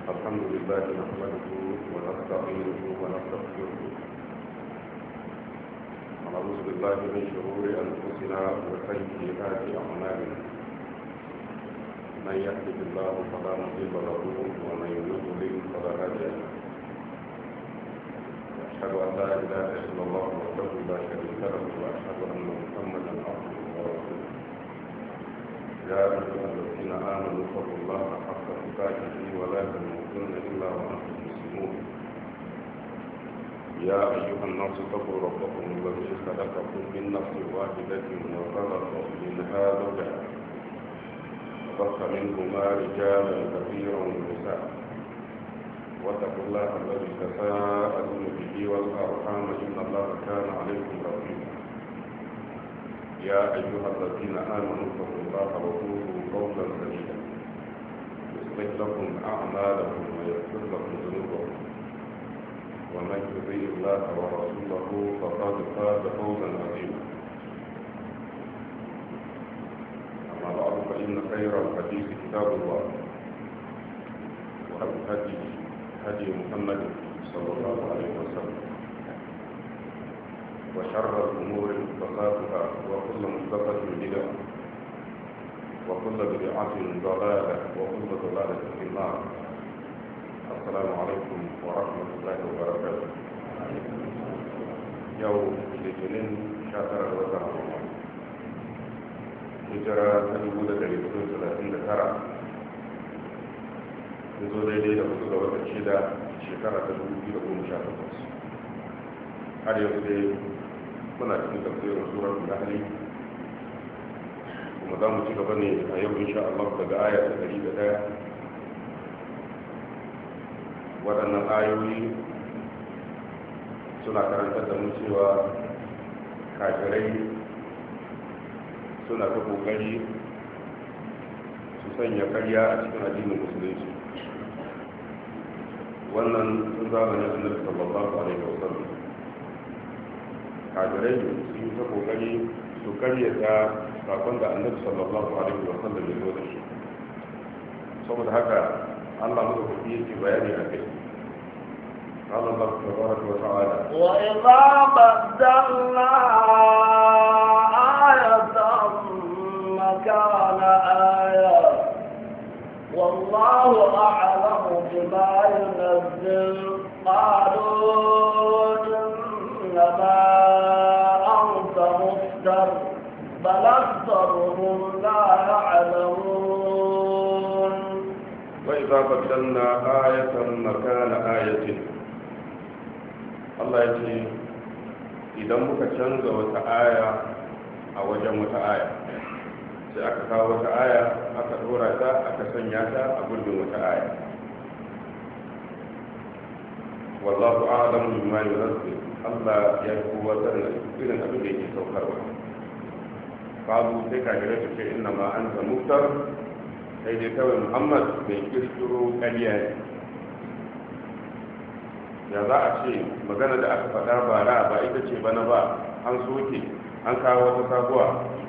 الحمد لله نحمده ونستعينه ونستغفره ونعوذ بالله من شرور أنفسنا وسيئات أعمالنا من يهده الله فلا مضل له ومن يضلل فلا هادي له أشهد أن لا إله إلا الله وحده لا شريك له وأشهد أن محمدا عبده ورسوله يا أيها الذين آمنوا اتقوا الله حق تقاته ولا تموتن إلا وأنتم مسلمون يا أيها الناس اتقوا ربكم الذي خلقكم من نفس واحدة وخلق منها زوجها وبث منهما رجالا كثيرا ونساء واتقوا الله الذي تساءلون به والأرحام إن الله كان عليكم رقيبا يا أيها الذين آمنوا اتقوا الله وقولوا قولا سديدا يصلح لكم أعمالكم ويغفر لكم ذنوبكم ومن يطيع الله ورسوله فقد فاز فوزا عظيما أما بعد فإن خير الحديث كتاب الله وخير هدي محمد صلى الله عليه وسلم وشر الأمور محدثاتها وكل محدثة بدعة وكل بدعة ضلالة وكل ضلالة في النار. السلام عليكم ورحمة الله وبركاته. يوم الاثنين شهر رمضان هجرة تجوز لرسول 39 يزول إليه لفظ وتشهد شكرة تجوز لكم شهر har yanzu dai muna cikin tafsirin surar al-nahl kuma za mu ci gaba ne a yau insha Allah daga aya ta 101 waɗannan ayoyi suna karantar da mu cewa kafirai suna ta kokari su sanya karya a cikin addinin musulunci wannan sun zamanin annabi sallallahu alaihi wasallam kafirai sun yi ta kokari su karyata sakon da annabi sallallahu alaihi wa sallam ya zo da shi saboda haka Allah mu da yake bayani a kai قال الله تبارك وتعالى وإذا بدلنا آية مكان آية والله أعلم بما ينزل قالوا إنما أنت مفتر بل أكثرهم لا يعلمون وإذا بدلنا آية مكان آية الله يجي إذا مكتشنز وتآية أو وجه متآية sai aka kawo wata aya aka dora ta aka sanya ta a gurbin wata aya wallahu a'lamu bima yunzil Allah ya kuwa da irin abin da yake saukarwa kalu sai kafirai su ce inna ma anta muftar sai dai kawai Muhammad mai kirkiro ƙarya ne ya za a ce magana da aka faɗa bara ba ita ce bana ba an soke an kawo wata sabuwa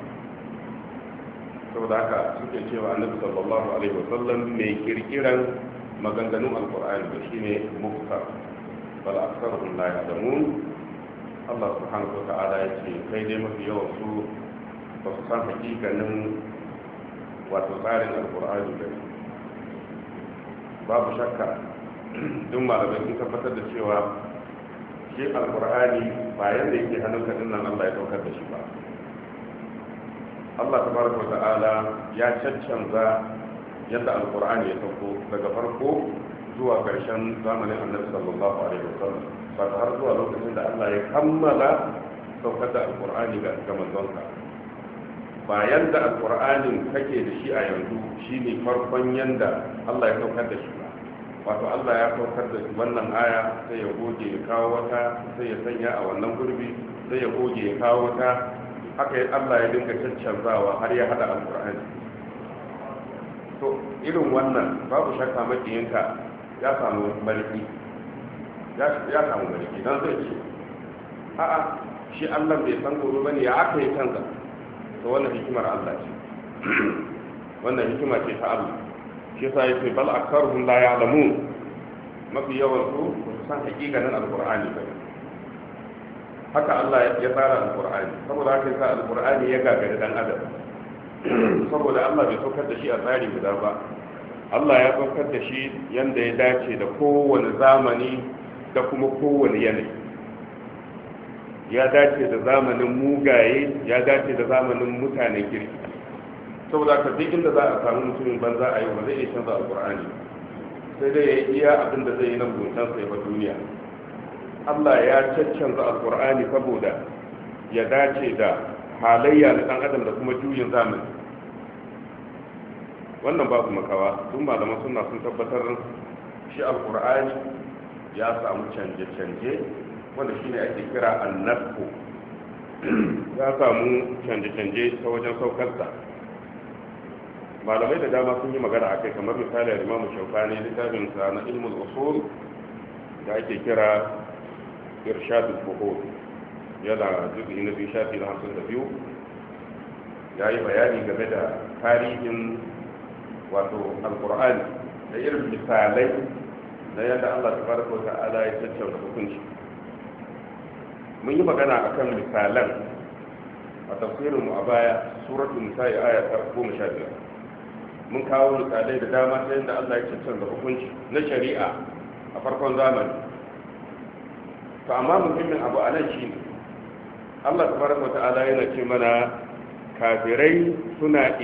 saboda haka suke cewa annabi sallallahu alaihi wasallam mai kirkiran maganganun alqur'ani da shine muftar bal aktharuhum la ya'lamun Allah subhanahu wa ta'ala ya ce kai dai mafi yawan su ba su san hakikanin wato tsarin alqur'ani da babu shakka duk malamai sun tabbatar da cewa shi alqur'ani ba yanda yake hannunka din nan Allah ya daukar da shi ba Allah tabaraka wa ta'ala ya caccanza yadda alqur'ani ya sauko daga farko zuwa ƙarshen zamanin annabi sallallahu alaihi wasallam ba har zuwa lokacin da Allah ya kammala saukar da alqur'ani ga manzonsa ba yanda alqur'anin kake da shi a yanzu shine farkon yanda Allah ya saukar da shi ba wato Allah ya saukar da wannan aya sai ya goge ya kawo wata sai ya sanya a wannan gurbi sai ya goge ya kawo wata haka Allah ya dinga caccanzawa har ya hada alqur'ani to irin wannan babu shakka makiyinka ya samu mulki ya samu mulki dan zai ce a'a shi Allah bai san gobe bane ya aka yi canza to wannan hikimar Allah ce wannan hikima ce ta Allah shi yasa yake bal aktharuhum la ya'lamun, mafi yawan su ba su san hakikanin alqur'ani ba. haka Allah ya tsara alqur'ani, saboda haka yasa alqur'ani ya gagari dan adam saboda Allah bai saukar da shi a tsari guda ba. Allah ya saukar da shi yanda ya dace da kowane zamani da kuma kowane yanayi. Ya dace da zamanin mugaye, ya dace da zamanin mutanen kirki. saboda ka duk inda za a samu mutumin banza a yau ba zai iya canza alkur'ani, sai dai ya iya abin da zai yi nan guntan sai ba duniya. Allah ya caccanza alkur'ani saboda ya dace da halayya na dan adam da kuma juyin zamani. wannan babu makawa, tun malaman sunna sun tabbatar shi alkur'ani ya samu canje-canje wanda shine ake kira annasku. ya samu canje-canje ta wajen saukarsa. malamai da dama sun yi magana a kai, kamar misali a imamu shaukani littafin sa na ilmul usul da ake kira irshadul fuhul, yana juzi na biyu shafi na 52, ya yi bayani game da tarihin wato alkur'ani da irin misalai na yadda Allah tabaraka wa ta'ala ya tattauna hukunci. mun yi magana akan misalan a tafsirinmu a baya, suratul nisa aya ta 15. mun kawo misalai da dama ta yadda Allah ya cancanza hukunci na shari'a a farkon zamani. to amma muhimmin abu a nan shine Allah tabaraka ta'ala yana ce mana kafirai suna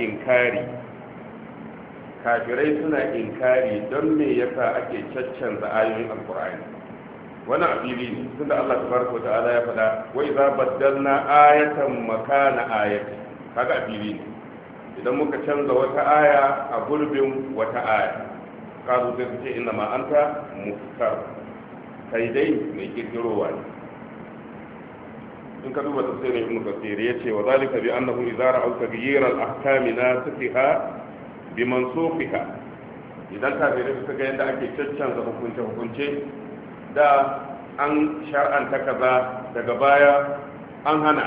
inkari don me yasa ake caccanza ayoyin alqur'ani. wani abili ne tunda Allah tabaraka ta'ala ya faɗa wa idza baddalna ayatan makana ayati, kaga abili ne. idan muka canza wata aya a gurbin wata aya, kazo sai su ce inna ma anta muftar, kai dai mai kirkirowa ne. in ka duba tafsirin ibn kathir yace wa zalika bi annahu idza ra'aw taghyir al-ahkam nasikha bi mansukhiha, idan kafirai suka ga yadda ake caccanza hukunce da an shar'anta kaza daga baya an hana,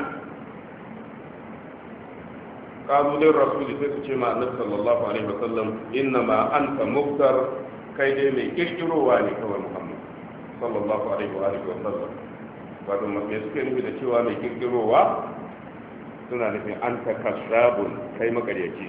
qalu lir rasul sai su ce ma annabi sallallahu alaihi wasallam inna ma anta muftar, kai dai mai kirkirowa ne kawai Muhammad sallallahu alaihi wasallam. wato me suke nufi da cewa mai kirkirowa, suna nufin anta kasrabun, kai makaryaci.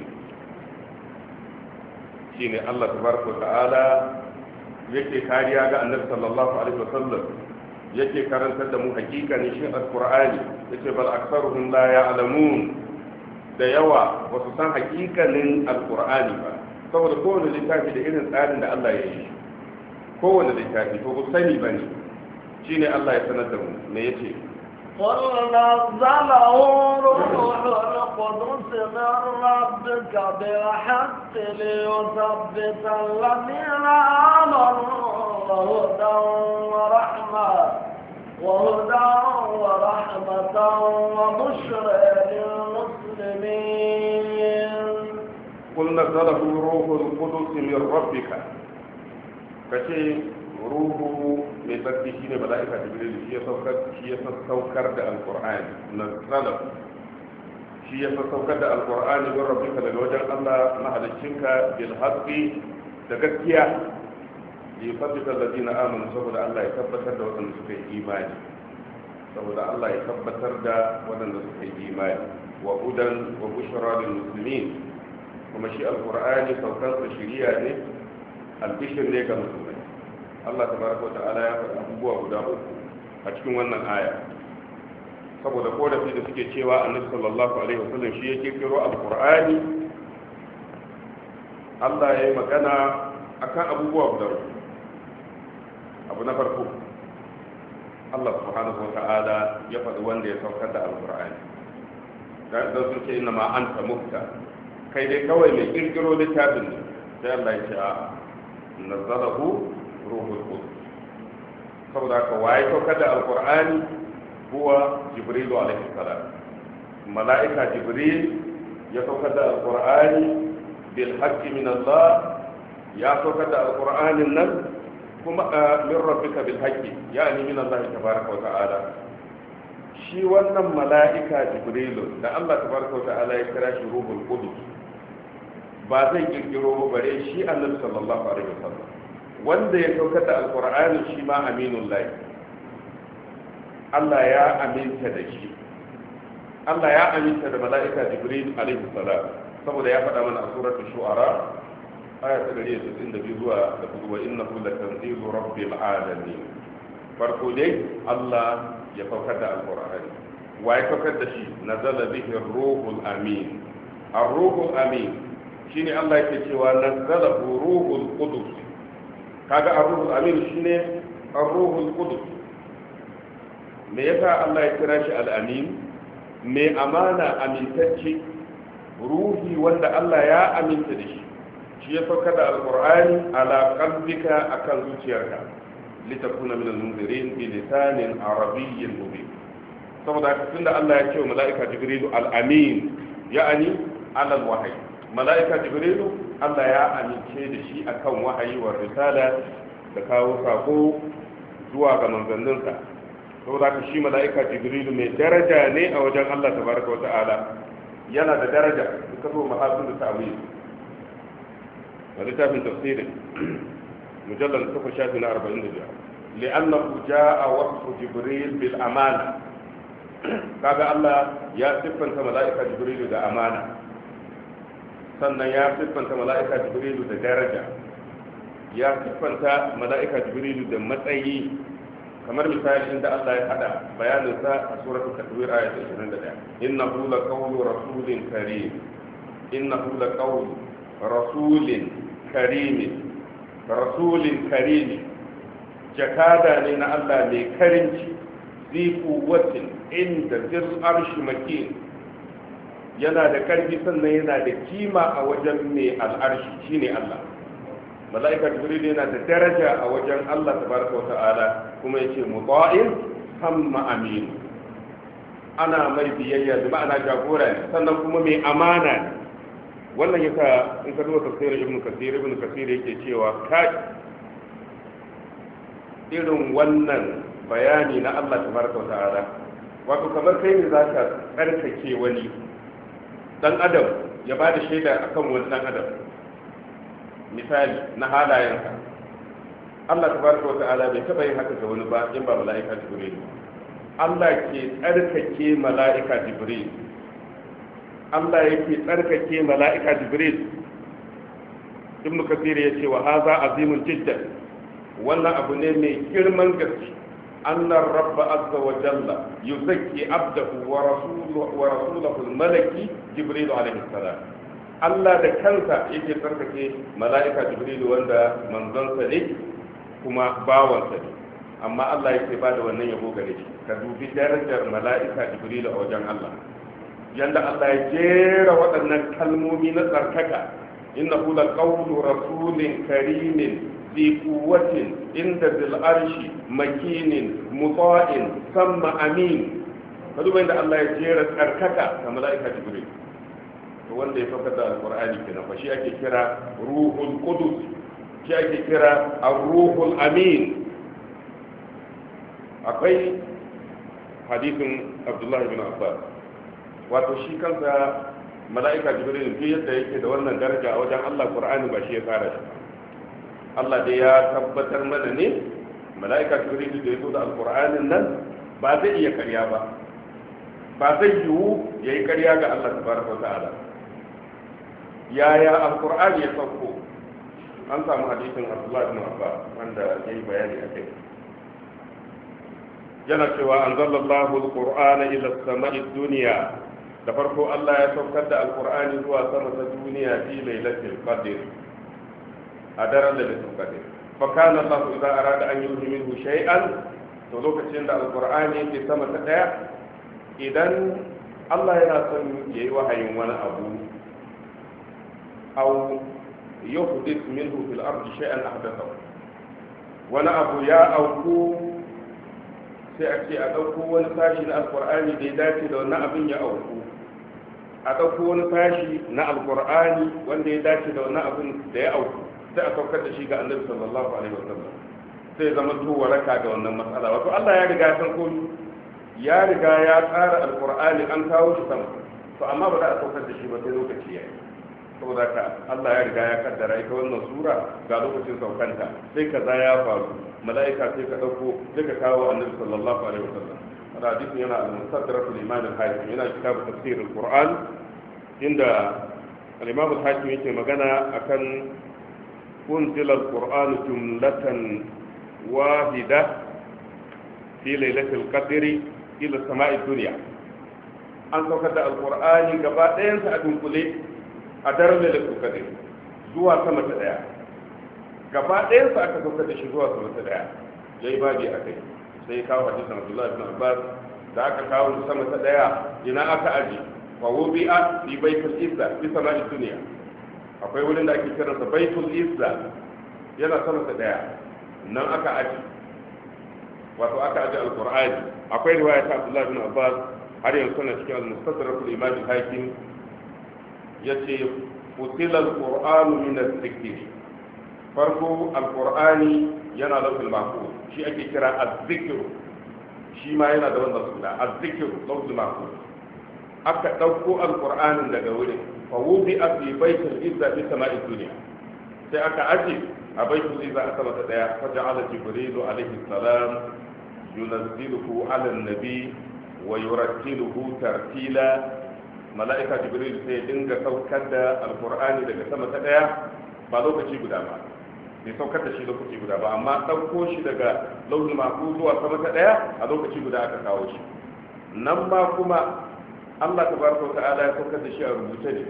shine Allah tabaraka wa ta'ala yake kariya ga annabi sallallahu alaihi wasallam, yake karantar da mu hakikanin shi alqur'ani. yace bal aktsaruhum la ya'lamun, da yawa ba su san hakikanin alqur'ani ba, saboda kowane littafi da irin tsarin da Allah ya yi. kowane littafi ko sani bane, shine Allah ya sanar da mu. me yace قل نزله روح القدس من ربك بالحق ليثبت الذين آمنوا وهدى ورحمة وبشرى للمسلمين. قل نزله روح القدس من ربك، كشيء ruhu mai tsarki shine mala'ika jibril, shi ya saukar da alqur'ani. nazzala, shi ya saukar da alqur'ani don rabbika, daga wajen Allah mahaliccinka, bil haqqi, da gaskiya, li yuthabbita alladhina amanu, saboda Allah ya tabbatar da wadanda suka yi imani, wa hudan wa bushra lil muslimin. kuma shi alqur'ani saukarsa shiriya ne, albishir ne ga musulmai. Allah tabaraka wata'ala ya faɗi abubuwa guda uku a cikin wannan aya, saboda korafi da suke cewa annabi sallallahu alaihi wasallam shi ya kirkiro alqur'ani. Allah ya yi magana akan abubuwa guda uku. abu na farko, Allah subhanahu wata'ala ya faɗi wanda ya saukar da alqur'ani. da sun ce inna ma anta mufta, kai dai kawai mai kirkiro littafin ne. sai Allah ya ce a nazzalahu ruhul qudus, saboda ka waye saukar da alqur'ani huwa jibril alaihi salam. mala'ika jibril ya saukar da alqur'ani bil haqqi min Allah, ya saukar da alqur'anin nan kuma min rabbika bil haqqi, yani min Allah tabaraka wa ta'ala. shi wannan mala'ika jibril da Allah tabaraka wa ta'ala ya kira shi ruhul qudus, ba zai kirkiro bare shi annabi sallallahu alaihi wasallam wanda ya saukar da alqur'ani shi ma aminul lahi Allah ya aminta da shi Allah ya aminta da mala'ika Jibril alaihi salam saboda ya faɗa mana a suratul shu'ara aya ta 162 zuwa da wa innahu latanzilu rabbil alamin farko dai Allah ya saukar da alqur'ani wa ya saukar da shi nazala bihi ar-ruhul amin ar-ruhul amin shine Allah yake cewa nazala ruhul qudus kaga ar-ruhul amin shine ar-ruhul qudus me yasa Allah ya kira shi al-amin me amana amintacce ruhi wanda Allah ya aminta da shi shi ya sauka da alqur'ani ala qalbika akan zuciyarka litakuna min al-munzirin bi lisanin arabiyyin mubin saboda haka tunda Allah ya ce wa mala'ika jibrilu al-amin ya'ani ala al-wahyi mala'ika jibrilu Allah ya amince da shi akan wahayi wa risala da kawo sako zuwa ga manzanninsa saboda haka shi mala'ika jibrilu mai daraja ne a wajen Allah tabaraka wa ta'ala yana da daraja duka zo mahasin da ta'wil wa littafin tafsirin mujallal 8 na 45 li'annahu jaa wasfu jibril bil amana kaga Allah ya siffanta mala'ika jibrilu da amana sannan ya siffanta mala'ika jibrilu da daraja ya siffanta mala'ika jibrilu da matsayi kamar misali inda Allah ya hada bayanin sa a suratul takwir ayat 21 innahu laqawlu rasulin karim innahu laqawlu rasulin karim jakada ne na Allah mai karinci zi quwwatin inda zil arshi makin yana da karfi sannan yana da kima a wajen mai al'arshi shine Allah mala'ika jibril yana da daraja a wajen Allah tabaraka wata'ala kuma yace muta'in hamma amin ana mai biyayya da ma'ana jagora ne sannan kuma mai amana ne wannan yasa in ka duba tafsirin ibn kasir yake cewa kai irin wannan bayani na Allah tabaraka wata'ala wato kamar kai ne zaka tsarkake wani dan adam ya bada shaida akan wani dan adam misali na halayenka Allah tabaraka wata'ala bai taba yin haka ga wani ba in ba mala'ika jibril Allah ke tsarkake mala'ika jibril Allah yake tsarkake mala'ika jibril ibn kathir ya ce wa haza azimun jiddan wannan abu ne mai girman gaske annar rabba azza wa jalla yuzakki abdahu wa rasulahu al-malaki jibril alaihi salam Allah da kansa yake tsarkake mala'ika jibrilu wanda manzonsa ne kuma bawansa ne amma Allah yake ba da wannan yabo gare shi ka dubi darajar mala'ika jibrilu a wajen Allah yanda Allah ya jera waɗannan kalmomi na tsarkaka innahu laqawlu rasulin karimin ذي قوة عند ذي العرش مكين مطاع ثم أمين فدوبا عند الله يجير أركك كملائكة جبريل wanda ya saukar da alkur'ani kenan fa shi ake kira ruhul qudus shi ake kira ar-ruhul amin akwai hadisin Abdullah ibn Abbas wato shi kansa mala'ika jibril duk yadda yake da wannan daraja a wajen Allah qur'ani ba shi ya tsara shi Allah dai ya tabbatar mana ne mala'ika jibril da ya zo da alkur'anin nan ba zai iya karya ba zai yiwu ya yi karya ga Allah tabaraka wa ta'ala yaya alkur'ani ya sauko an samu hadisin Abdullah ibn Abbas wanda ya yi bayani a kai yana cewa anzalallahu alqur'ana ila as-sama'i dunya da farko Allah ya saukar da alkur'ani zuwa sama ta duniya fi lailatul qadr a daren da lailatul qadr fa kana Allah idza arada an yuhi minhu shay'an to lokacin da alkur'ani yake sama ta daya idan Allah yana son yayi wahayin wani abu aw yuhdith minhu fil ardi shay'an ahdathahu wani abu ya auku sai a ce a ɗauko wani sashi na alkur'ani da ya dace da wannan abin ya auku a ɗauko wani sashi na alkur'ani wanda ya dace da wannan abin da ya auku sai a saukar da shi ga annabi sallallahu alaihi wasallam sai zama to waraka ga wannan matsala wato Allah ya riga san komai ya riga ya tsara alkur'ani an kawo shi sama to amma ba za a saukar da shi ba sai lokaci yayi saboda ka Allah ya riga ya kaddara ita wannan sura ga lokacin saukanta sai kaza ya faru mala'ika sai ka dauko sai ka kawo annabi sallallahu alaihi wasallam wannan hadisin yana al-mustadrak al-imam al-hakim yana kitab tafsir al-Qur'an inda al-imam al-hakim yake magana akan unzila al-Qur'an jumlatan wahida fi lailatul qadri ila sama'i dunya an saukar da al-Qur'ani gaba ɗayan sa a dunkule a daren lailatul qadr zuwa sama ta daya gaba ɗayan sa aka saukar da shi zuwa sama ta daya yayi baji akai sai kawo hadisin Abdullah ibn Abbas da aka kawo sama ta daya ina aka aji wa wubi'a fi baitul izza fi sama'i dunya akwai wurin da ake kiransa baitul izza yana sama ta daya nan aka aji wato aka aji alqur'ani akwai riwaya ta Abdullah ibn Abbas har yanzu na cikin al-mustadrak al-imam al-hakim yace futila al-qur'anu min az-zikr farko al-qur'ani yana lawhul mahfuz shi ake kira az-zikr shi ma yana da wannan suna az-zikr lawhul mahfuz aka dauko al-qur'anin daga wurin fa wudi'a fi baitil izza fi sama'i dunya sai aka aje a baitul izza a sama ta daya fa ja'ala jibrilu alayhi salam yunazziluhu ala an-nabi wa yurattiluhu tartila mala'ika jibril sai dinga saukar da alkur'ani daga sama ta daya ba lokaci guda ba bai saukar da shi lokaci guda ba amma ɗauko shi daga launin mahfuz zuwa sama ta daya a lokaci guda aka kawo shi nan ma kuma Allah tabaraka ta'ala ya saukar da shi a rubuce ne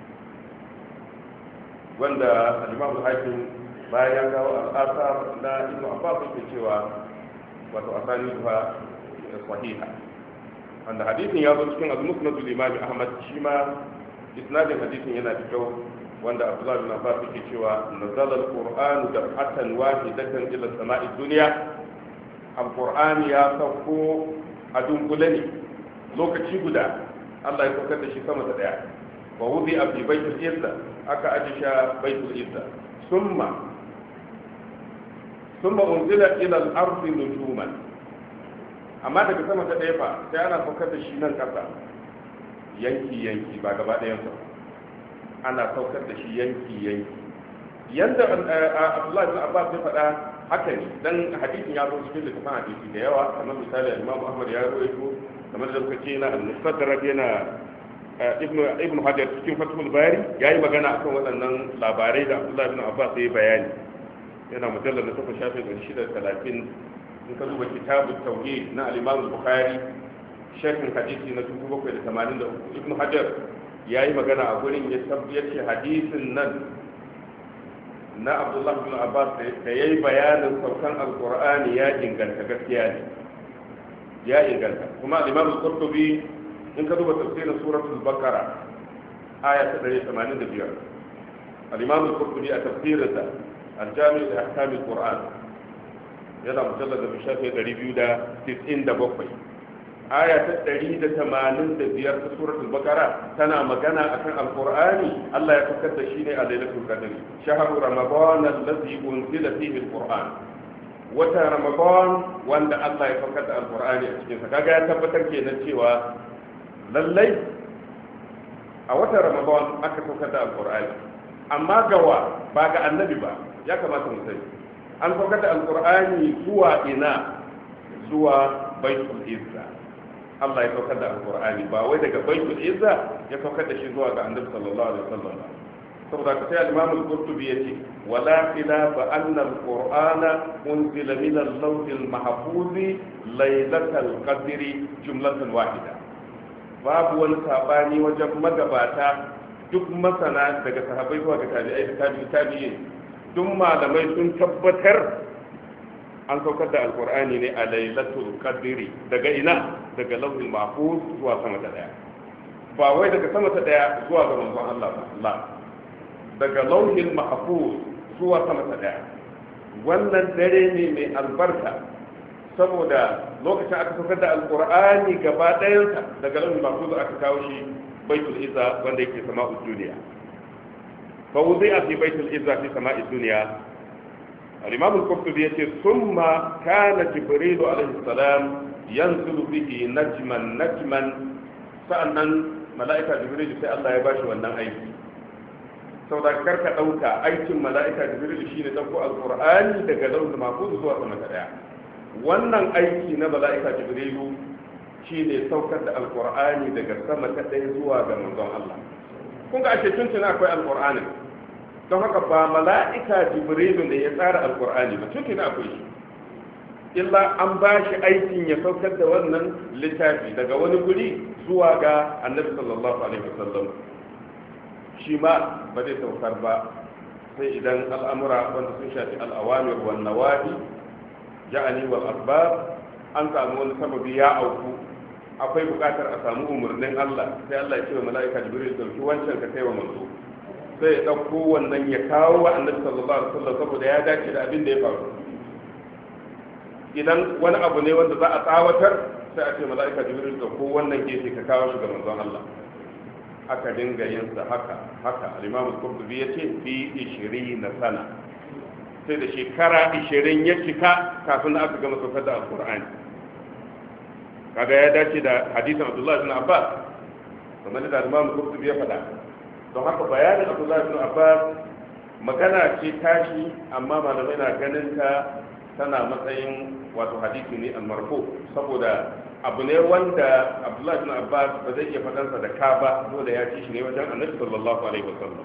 wanda al-Imam al-Hakim bayan ya kawo al-asar na Ibn Abbas yake cewa wato asani fa sahiha wanda hadisin ya zo cikin al-musnad al-imam Ahmad shi ma isnadin hadisin yana da kyau wanda Abdullah bin Abbas yake cewa nazala al-Qur'anu daf'atan wahidatan ila sama'i dunya al-Qur'ani ya sauko a dunkule ne lokaci guda Allah ya saukar da shi sama da daya wa wudi fi baitul izza aka aje sha baitul izza summa unzila ila al-ardi nujuman amma daga sama ta ɗaya fa sai ana saukar da shi nan ƙasa yanki ba gaba ɗayan sa ana saukar da shi yanki yanda Abdullah ibn Abbas ya faɗa haka ne dan hadisin ya zo cikin littafin hadisi da yawa kamar misali Imam Ahmad ya rawaito kamar da kuka ce na al-Mustadrak yana ibn Hajar cikin Fathul Bari yayi magana akan waɗannan labarai da Abdullah ibn Abbas ya yi bayani yana mujallal na 8 shafin 630 in ka duba kitabut tauhid na al-Imam Bukhari sharhin hadisi na 783 Ibn Hajar yayi magana a gurin ya tabbace hadisin nan na Abdullah ibn Abbas da yayi bayanin saukan al-Qur'ani ya inganta gaskiya ne ya inganta kuma al-Imam al-Qurtubi in ka duba tafsirin suratul Baqara aya ta 185 al-Imam al-Qurtubi a tafsirinsa al-Jami' li ahkam al-Qur'an yana mujallad da shafi 297 aya ta 185 ta suratul baqara tana magana akan alqur'ani Allah ya saukar da shi ne a lailatul qadr shahru ramadan alladhi unzila fihi alqur'an wata ramadan wanda Allah ya saukar da alqur'ani a cikin sa kaga ya tabbatar kenan cewa lallai a wata ramadan aka saukar da alqur'ani amma gawa ba ga annabi ba ya kamata mu sani an saukar da alkur'ani zuwa ina zuwa baitul izza Allah ya saukar da alkur'ani ba wai daga baitul izza ya saukar da shi zuwa ga annabi sallallahu alaihi wasallam saboda ka sai al-imam al-qurtubi yace wala khilafa anna al-qur'ana unzila min al-lawh al-mahfuz laylatal qadri jumlatan wahida babu wani sabani wajen magabata duk masana daga sahabbai zuwa ga tabi'ai duk malamai sun tabbatar an saukar da alkur'ani ne a lailatul qadri daga ina daga lauhul mahfuz zuwa sama ta daya ba wai daga sama ta daya zuwa ga manzon Allah ba daga lauhul mahfuz zuwa sama ta daya wannan dare ne mai albarka saboda lokacin aka saukar da alkur'ani gaba ɗayansa daga lauhul mahfuz aka kawo shi baitul izza wanda yake sama'ud duniya فوضع في بيت العزة في سماء الدنيا الإمام القرطبي يقول ثم كان جبريل عليه السلام ينزل به نجما فأنا ملائكة جبريل في الله يباشر وأنه أيدي saboda karka dauka aikin mala'ika jibril shine dauko alqur'ani daga lauhul mahfuz zuwa sama ta daya. Wannan aiki na mala'ika jibril shine saukar da alqur'ani daga sama ta daya zuwa ga manzon Allah. kun ga ake tuntuna akwai alqur'ani, don haka ba mala'ika jibril ne ya tsara alqur'ani ba, tuntuna akwai shi, illa an ba shi aikin ya saukar da wannan littafi daga wani guri zuwa ga annabi sallallahu alaihi wasallam. shi ma ba zai saukar ba sai idan al'amura wanda sun shafi al'awamir wal nawahi ja'ani wal asbab an samu wani sababi ya auku, akwai bukatar a samu umarnin Allah, sai Allah ya ce wa mala'ika jibril dauki wancan ka kai wa manzo, sai ya dauko wannan ya kawo wa annabi sallallahu alaihi wasallam saboda ya dace da abin da ya faru. Idan wani abu ne wanda za a tsawatar sai a ce mala'ika jibril dauko wannan gefe ka kawo shi ga manzon Allah. Aka dinga yin sa haka al-Imam al-Qurtubi yace fi 20 sana, sai da shekara 20 ya cika kafin aka gama saukar da alqur'ani. Kaga ya dace da hadisin Abdullah ibn Abbas kamar da Imam al-Qurtubi ya faɗa. Don haka bayanin Abdullah ibn Abbas magana ce tashi, amma malamai na ganin ta tana matsayin wato hadisi ne al-marfu, saboda abu ne wanda Abdullah ibn Abbas ba zai iya fadansa da ka ba, saboda ya ci shi ne wajen Annabi sallallahu alaihi wasallam.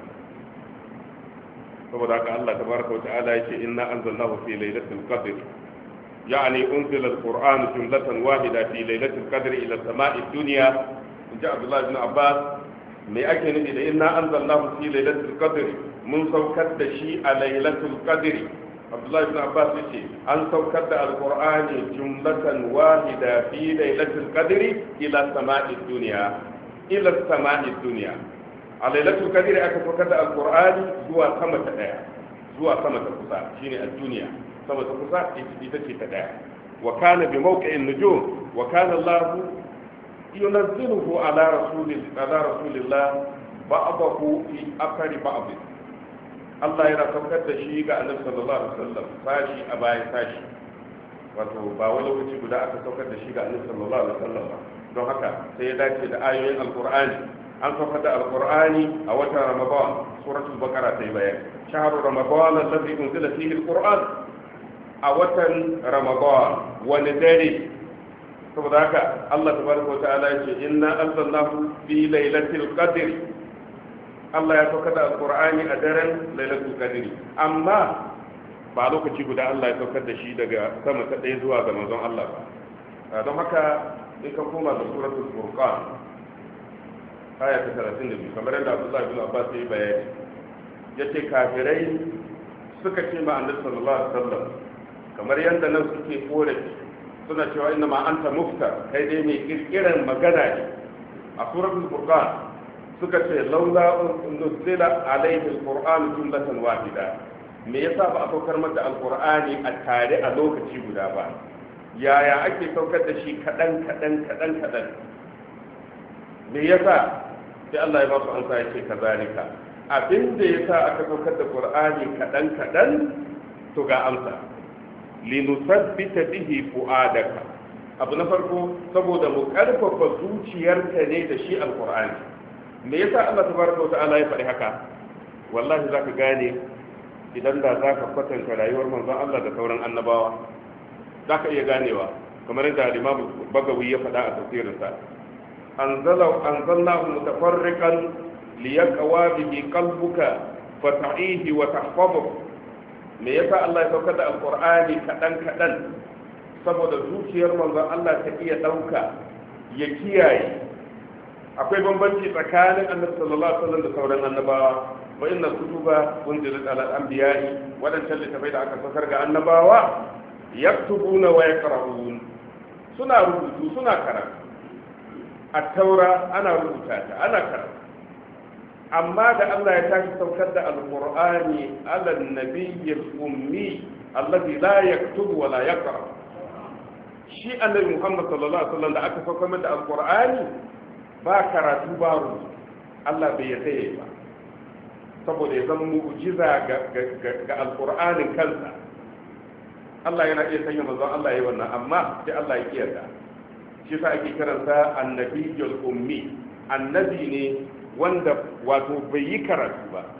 saboda haka Allah tabaraka wa ta'ala yake inna anzalnahu fi lailatul qadr, yani unzila al-Qur'an jumlatan wahida fi lailatul qadr ila sama'i dunya. inji Abdullah ibn Abbas, me ake nufi da inna anzalnahu fi lailatul qadr, mun saukar da shi a lailatul qadr. Abdullahi ibn Abbas yace an saukar da alqur'ani jumlatan wahida fi lailatul qadri ila sama'id dunya, ila sama'id dunya. A lailatul qadri aka saukar da alqur'ani zuwa sama ta daya, zuwa sama ta kusa, shine ad-dunya. Sama ta kusa ita ce ta daya. Wa kana bi mawqi'in nujum, wa kana Allah yunazziluhu ala rasulillah ba'dahu fi akhir ba'd. Allah yana saukar da shi ga Annabi sallallahu alaihi wasallam sashi a bayan sashi, wato ba wani lokaci guda aka saukar da shi ga Annabi sallallahu alaihi wasallam ba. Don haka sai ya dace da ayoyin alqur'ani. An saukar da alqur'ani a watan Ramadan, suratul baqara ta yi bayani shahru ramadan alladhi unzila fihi alqur'an. A watan Ramadan wani dare, saboda haka Allah tabaraka wa ta'ala ya ce inna anzalnahu fi lailatul qadr. Allah ya saukar da alqur'ani a daren lailatul qadr, amma ba lokaci guda Allah ya saukar da shi daga sama ta ɗaya zuwa ga manzon Allah ba. Don haka in ka koma da suratul furqan aya ta 32, kamar yadda Abdullah ibn Abbas ya bayani, yace kafirai suka ce ma Annabi sallallahu alaihi wasallam, kamar yadda nan suke korafi suna cewa inna ma anta muftar, kai dai mai kirkiran magana ne. A suratul furqan suka ce laula nuzila alaihi alquran jumlatan wahida, me yasa ba a saukar mata alqur'ani a tare a lokaci guda ba, yaya ake saukar da shi kadan me yasa? Sai Allah ya ba su amsa, yake kazalika, abinda yasa aka saukar da qur'ani kadan to ga amsa, linusabbita bihi fuadaka. Abu na farko saboda mu karfafa zuciyarka ne da shi alqur'ani. Me yasa Allah tabaraka wa ta'ala ya faɗi haka? Wallahi zaka gane idan da zaka kwatanta rayuwar manzon Allah da sauran annabawa, zaka iya ganewa, kamar yadda Imam Bagawi ya faɗa a tafsirinsa, anzalnahu mutafarriqan liyaqwa bihi qalbuka fata'ihi wa tahfazuhu. Me yasa Allah ya saukar da alqur'ani kadan saboda zuciyar manzon Allah ta iya dauka ya kiyaye. Akwai bambanci tsakanin Annabi sallallahu alaihi wasallam da sauran annabawa. Wa inna kutuba unzilat ala al-anbiya'i, wadannan littafai da aka saukar ga annabawa, yaktubuna wa yaqra'un, suna rubutu suna karatu. At-taura ana rubuta ta, ana karatu. Amma da Allah ya tashi saukar da alqur'ani ala an-nabiyyil ummi alladhi la yaktubu wa la yaqra, shi annabi Muhammad sallallahu alaihi wasallam da aka saukar da alqur'ani ba karatu ba rubutu, Allah bai yarda ba, saboda ya zama mu'jiza ga alqur'anin kansa. Allah yana iya sanya manzon Allah yayi wannan, amma sai Allah ya kiyarda. Shi sa ake kiransa annabiyyul ummi, annabi ne wanda wato bai yi karatu ba,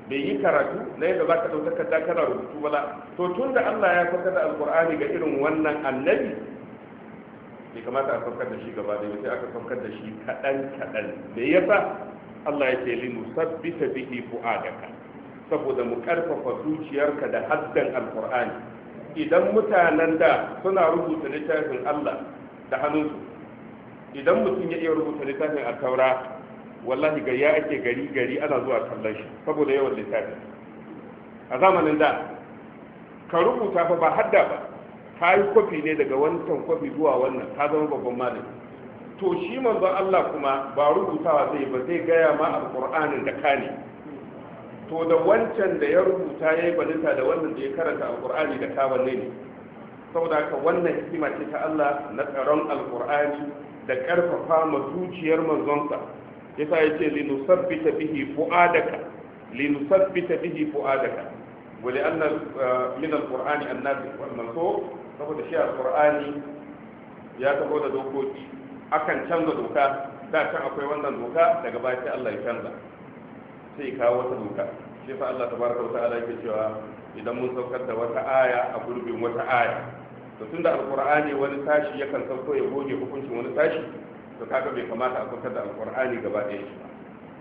bai yi karatu na yadda za ka ɗauka takarda kana rubutu ba. To tun da Allah ya saukar da alkur'ani ga irin wannan annabi, bai kamata a saukar da shi gaba da sai aka saukar da shi kaɗan kaɗan. Me yasa Allah ya ce linu sabbita bihi fu'adaka, saboda mu karfafa zuciyarka da haddan alkur'ani. Idan mutanen da suna rubuta littafin Allah da hannunsu, idan mutum ya iya rubuta littafin al-taura, wallahi ga ya ake gari ana zuwa kallon shi saboda yawan littafi. A zamanin da ka rubuta fa ba hadda ba, ka yi kwafi ne daga wancan kwafi zuwa wannan, ka zama babban malami. To shi manzon Allah kuma ba rubutawa zai ba, zai gaya ma alqur'anin da ka ne. To da wancan da ya rubuta yayi balita da wannan da ya karanta alqur'ani da ka wanne ne? Saboda haka wannan hikima ce ta Allah na tsaron alqur'ani da karfafa ma zuciyar manzonsa. Yasa yace linusabbita bihi fuadaka, linusabbita bihi fuadaka. Wali anna min alqur'ani an-nasikh wal mansukh, saboda shi alqur'ani ya tabo da dokoki, akan canza doka. Da can akwai wannan doka, daga baya sai Allah ya canza, sai kawo wata doka. Shi yasa Allah tabaraka wa ta'ala yake cewa idan mun saukar da wata aya a gurbin wata aya, to tunda alqur'ani wani tashi yakan sauko ya goge hukuncin wani tashi, to kaga bai kamata a saukar da alqur'ani gaba ɗaya shi ba.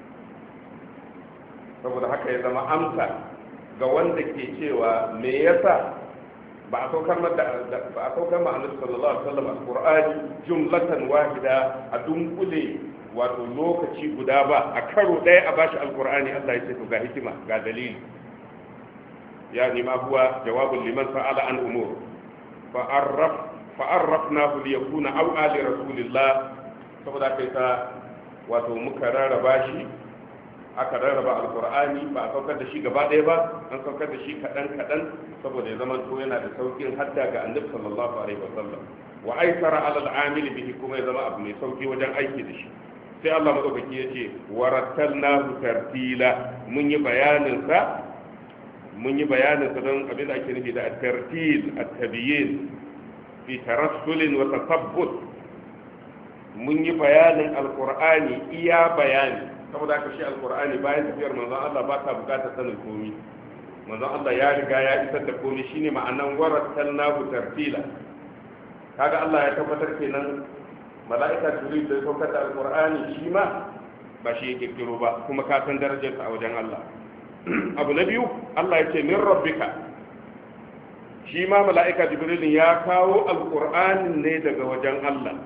Saboda haka ya zama amsa ga wanda ke cewa me yasa ba a saukar ma annabi sallallahu alaihi wasallam alqur'ani jumlatan wahida, a dunkule wato lokaci guda ba, a karo ɗaya a bashi alqur'ani. Allah ya ce to ga hikima, ga dalili. yani ma huwa jawabun liman sa'ala an umur fa'arrafnahu liyakuna aw'a li rasulillah. saboda kai ta wato muka rarraba shi, aka rarraba alqur'ani, ba a saukar da shi gaba ɗaya ba, an saukar da shi kaɗan kaɗan saboda ya zama to yana da saukin hadda ga annabi sallallahu alaihi wasallam, wa aisara ala al'amili bihi, kuma ya zama abu mai sauki wajen aiki da shi. sai Allah madaukaki ya ce warattalnahu tartila, mun yi bayanin sa don abin da ake nufi da at-tartil at-tabyin fi tarassulin wa tasabbut. mun yi bayanin alqur'ani iya bayani, saboda haka shi alqur'ani bayan tafiyar manzon Allah ba ta bukatar sanin komai. manzon Allah ya riga ya isar da komai, shine ma'anan warattalnahu tartila. kaga Allah ya tabbatar kenan mala'ika jibril da saukar da alqur'ani shi ma ba shi yake kiro ba, kuma ka san darajarsa a wajen Allah. abu na biyu, Allah ya ce min rabbika, shi ma mala'ika jibril ya kawo alqur'ani ne daga wajen Allah,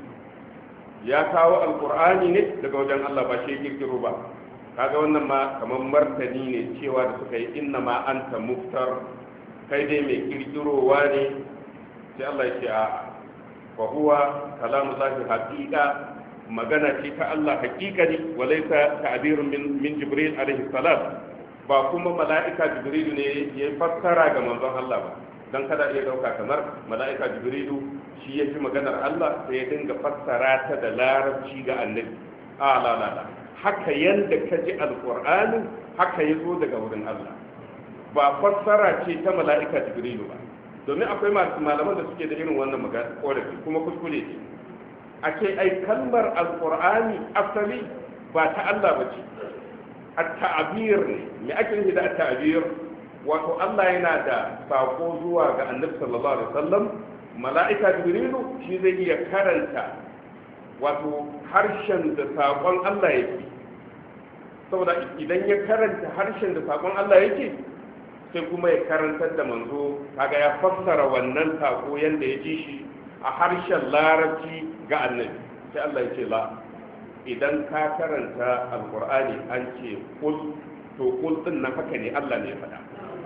ya kawo alqur'ani ne daga wajen Allah, ba shi yake kiro ba. kaga wannan ma kamar martani ne cewa da suka yi inna ma anta muftar, kai dai mai kirkirowa ne. sai Allah ya ce a wa huwa kalamullahi haqiqa, magana ce ta Allah haqiqani, wa laysa ta'birun min jibril alaihi salam, ba kuma mala'ika jibril ne ya fassara ga manzon Allah ba. dan kada iya dauka kamar mala'ika jibril shi ya fi maganar Allah sai ya dinga fassara ta da larabci ga annabi. la haka yanda ka ji alqur'ani haka yazo daga wurin Allah, ba fassara ce ta mala'ika jibril ba. domin akwai malaman da suke da irin wannan magana korafi, kuma kuskure ce. a ce ai kalmar alqur'ani asali ba ta Allah ba ce, at-ta'bir ne. me ake nufi da at-ta'bir? wato Allah yana da sako zuwa ga annabi sallallahu alaihi wasallam, mala'ika jibrilu shi zai iya karanta wato harshen da sakon Allah yake. saboda idan ya karanta harshen da sakon Allah yake, sai kuma ya karantar da manzo, kaga ya fassara wannan sako yanda ya ji shi a harshen larabci ga annabi. sai Allah ya ce la, idan ka karanta alqur'ani an ce kul, to kul din nan haka ne Allah ne ya faɗa,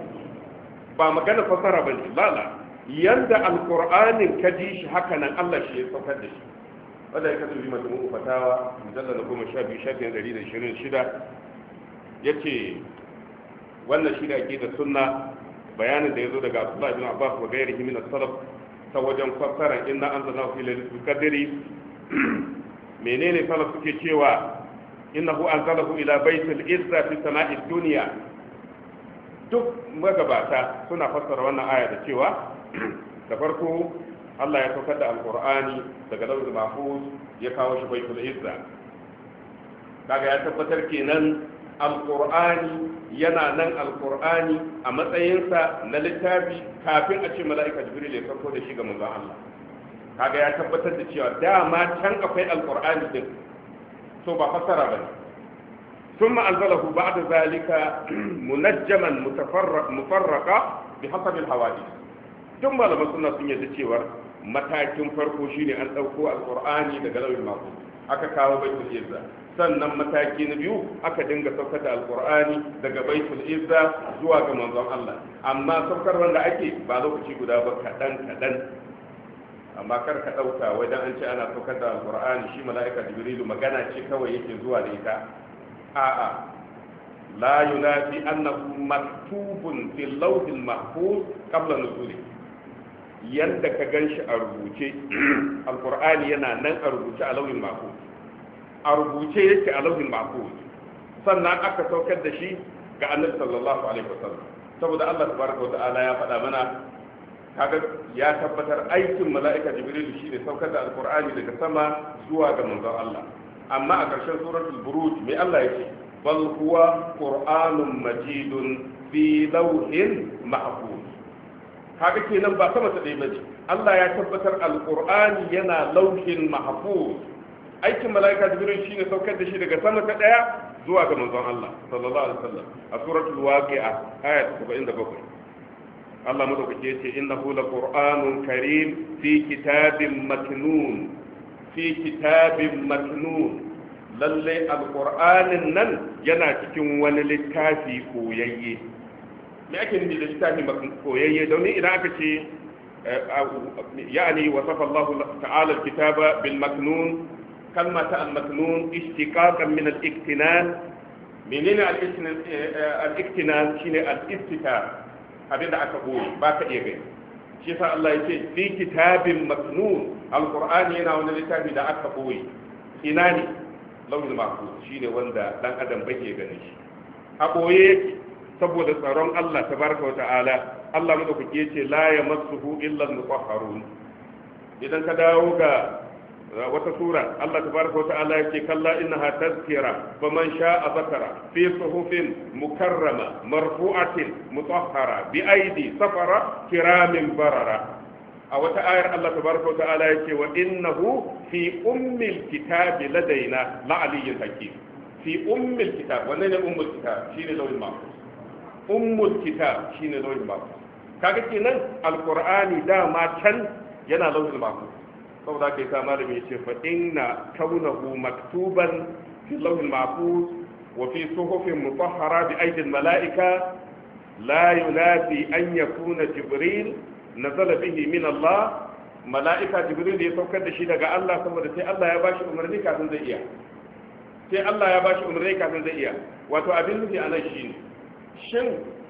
ba magana fassara bane. la yanda alqur'anin ka ji shi haka nan Allah shi ya saukar da shi. wanda ya kasu bi majmu'u fatawa mujallal 12 shafin 126 yace wannan shi da ake da sunna, bayanin da ya zo daga Abdullah bin Abbas wa gairihi min as-salaf ta wajen fassara inna anzalnahu fi lailatul qadri. menene salaf suke cewa innahu anzalahu ila baitil izza fi sama'id dunya. duk magabata suna fassara wannan aya da cewa da farko Allah ya saukar da alqur'ani daga lawhul mahfuz ya kawo shi baitul izza. kaga ya tabbatar kenan alqur'ani yana nan alqur'ani a matsayinsa na littafi kafin a ce mala'ika jibril ya sauko da shi ga manzon Allah kaga ya tabbatar da cewa dama can akwai alqur'ani din to ba fassara bane ثم أنزله بعد ذلك منجما مفرقا بحسب الحوادث ثم لما سنة سنة تشيور matakin farko shine an ɗauko alƙur'ani daga lauyin mahfuz aka kawo baitul izza sannan mataki na biyu aka dinga saukar da alƙur'ani daga baitul izza zuwa ga manzon Allah amma saukar wanda ake ba lokaci guda ba kaɗan amma kar ka ɗauka wajen an ce ana saukar da alƙur'ani shi mala'ika jibrilu magana ce kawai yake zuwa da ita a'a la yunafi annahu maktubun fil lawhil mahfuz qabla nuzuli yanda ka ganshi a rubuce alqur'ani yana nan a rubuce a lawhil mahfuz a rubuce yake a lawhil mahfuz sannan aka saukar da shi ga annabi sallallahu alaihi wasallam saboda Allah tabaraka wa ta'ala ya faɗa mana kaga ya tabbatar aikin mala'ika jibril shine saukar da alqur'ani daga sama zuwa ga manzon Allah amma a ƙarshen suratul buruj mai Allah yake bal huwa qur'anun majidun fi lawhin mahfuz kaga kenan ba sama ta dai bace Allah ya tabbatar alqur'ani yana lawhin mahfuz aikin malaika jibril shine saukar da shi daga sama ta daya zuwa ga manzon Allah sallallahu alaihi wasallam a suratul waqi'a ayat 77 Allah madaukake yace innahu laqur'anun karim fi kitabin maknun fi kitabin maknun lalle alqur'anin nan yana cikin wani littafi koyayye me ake nufi da littafi koyayye don idan aka ce yani wasafa Allah ta'ala alkitaba bil maknun kalmata al maknun ishtiqaqan min al iktinan menene al iktinan shine al istitar abinda aka boye ba ka iya gani shi sa Allah yake fi kitabin maknun alqur'ani yana wani littafi da aka boye ina ne lawhul mahfuz shine wanda dan adam bai gani shi a boye yake saboda tsaron Allah tabaraka wa ta'ala Allah madaukake yace la yamassuhu illa al-mutahharun idan ka dawo ga wata sura Allah tabaraka wa ta'ala yake kalla innaha tazkira faman sha'a zakara fi suhufin mukarrama marfu'atin mutahhara bi aidi safara kiramin barara a wata ayar Allah tabaraka wa ta'ala yake wa innahu fi ummil kitabi ladaina la'aliyyun hakim fi ummil kitab wannan ne ummul kitab shine lawhul mahfuz ummul kitab shine lawhul mahfuz kaga kenan alqur'ani dama can yana lawhul mahfuz saboda kai sa malami yace fa inna kaunahu maktuban fi lawhil mahfuz wa fi suhufin mutahhara bi aydil malaika la yunafi an yakuna jibril nazala bihi min Allah malaika jibril ya saukar da shi daga Allah saboda sai Allah ya bashi umarni kafin zai iya sai Allah ya bashi umarni kafin zai iya wato abin nufi anan shine shin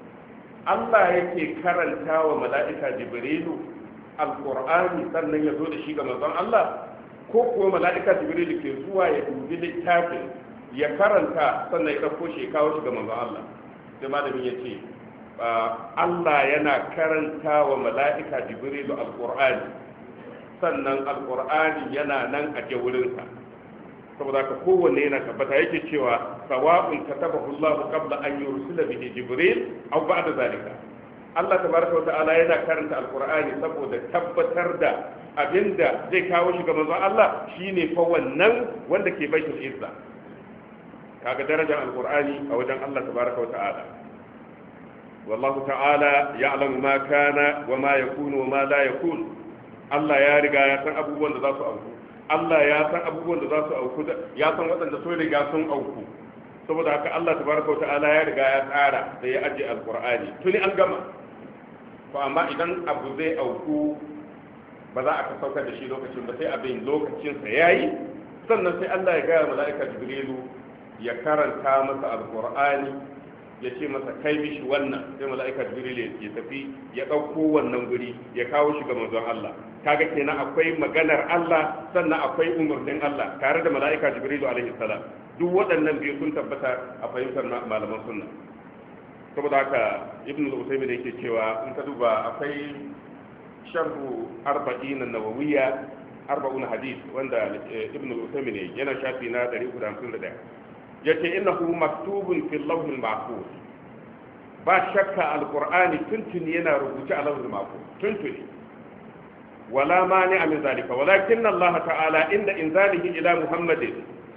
Allah yake karanta wa malaika jibrilu alqur'ani sannan ya zo da shi ga manzon Allah ko kuwa mala'ika jibril ke zuwa ya dubi littafin ya karanta sannan ya dauko shi kawo shi ga manzon Allah sai malamin ya ce Allah yana karanta wa mala'ika jibril alqur'ani sannan alqur'ani yana nan a wurinsa saboda ka kowanne yana tabbata yake cewa sawa'un katabahu Allah qabla an yursila bihi jibril aw ba'da zalika Allah tabaraka wa ta'ala yana karanta alqur'ani saboda tabbatar da abinda zai kawo shi ga manzon Allah shine fa wannan wanda ke baitul izza kaga darajar alqur'ani a wajen Allah tabaraka wa ta'ala wallahu ta'ala ya'lamu ma kana wa ma yakunu wa ma la yakun Allah ya riga ya san abubuwan da za su auku Allah ya san abubuwan da za su auku ya san waɗanda sun riga sun auku saboda haka Allah tabaraka wa ta'ala ya riga ya tsara da ya aje alqur'ani tuni an gama to amma idan abu zai auku ba za a ka saukar da shi lokacin ba sai abin lokacinsa ya yi sannan sai Allah ya gaya mala'ika jibrilu ya karanta masa alqur'ani ya ce masa kai mishi wannan sai mala'ika jibrilu ya tafi ya ɗauko wannan guri ya kawo shi ga manzon Allah kaga kenan akwai maganar Allah sannan akwai umarnin Allah tare da mala'ika jibrilu alaihi salam duk waɗannan biyu sun tabbata a fahimtar malaman sunna saboda haka ibn al-usaymin da yake cewa in ka duba akwai sharhu 40 an-nawawiyya 40 hadith wanda ibn al-usaymin yana shafi na 351 yace innahu maktubun fil lawhil mahfuz ba shakka alqur'ani tuntuni yana rubuce a lawhil mahfuz tuntuni wala mani min zalika walakin Allah ta'ala inda inzalihi ila muhammadin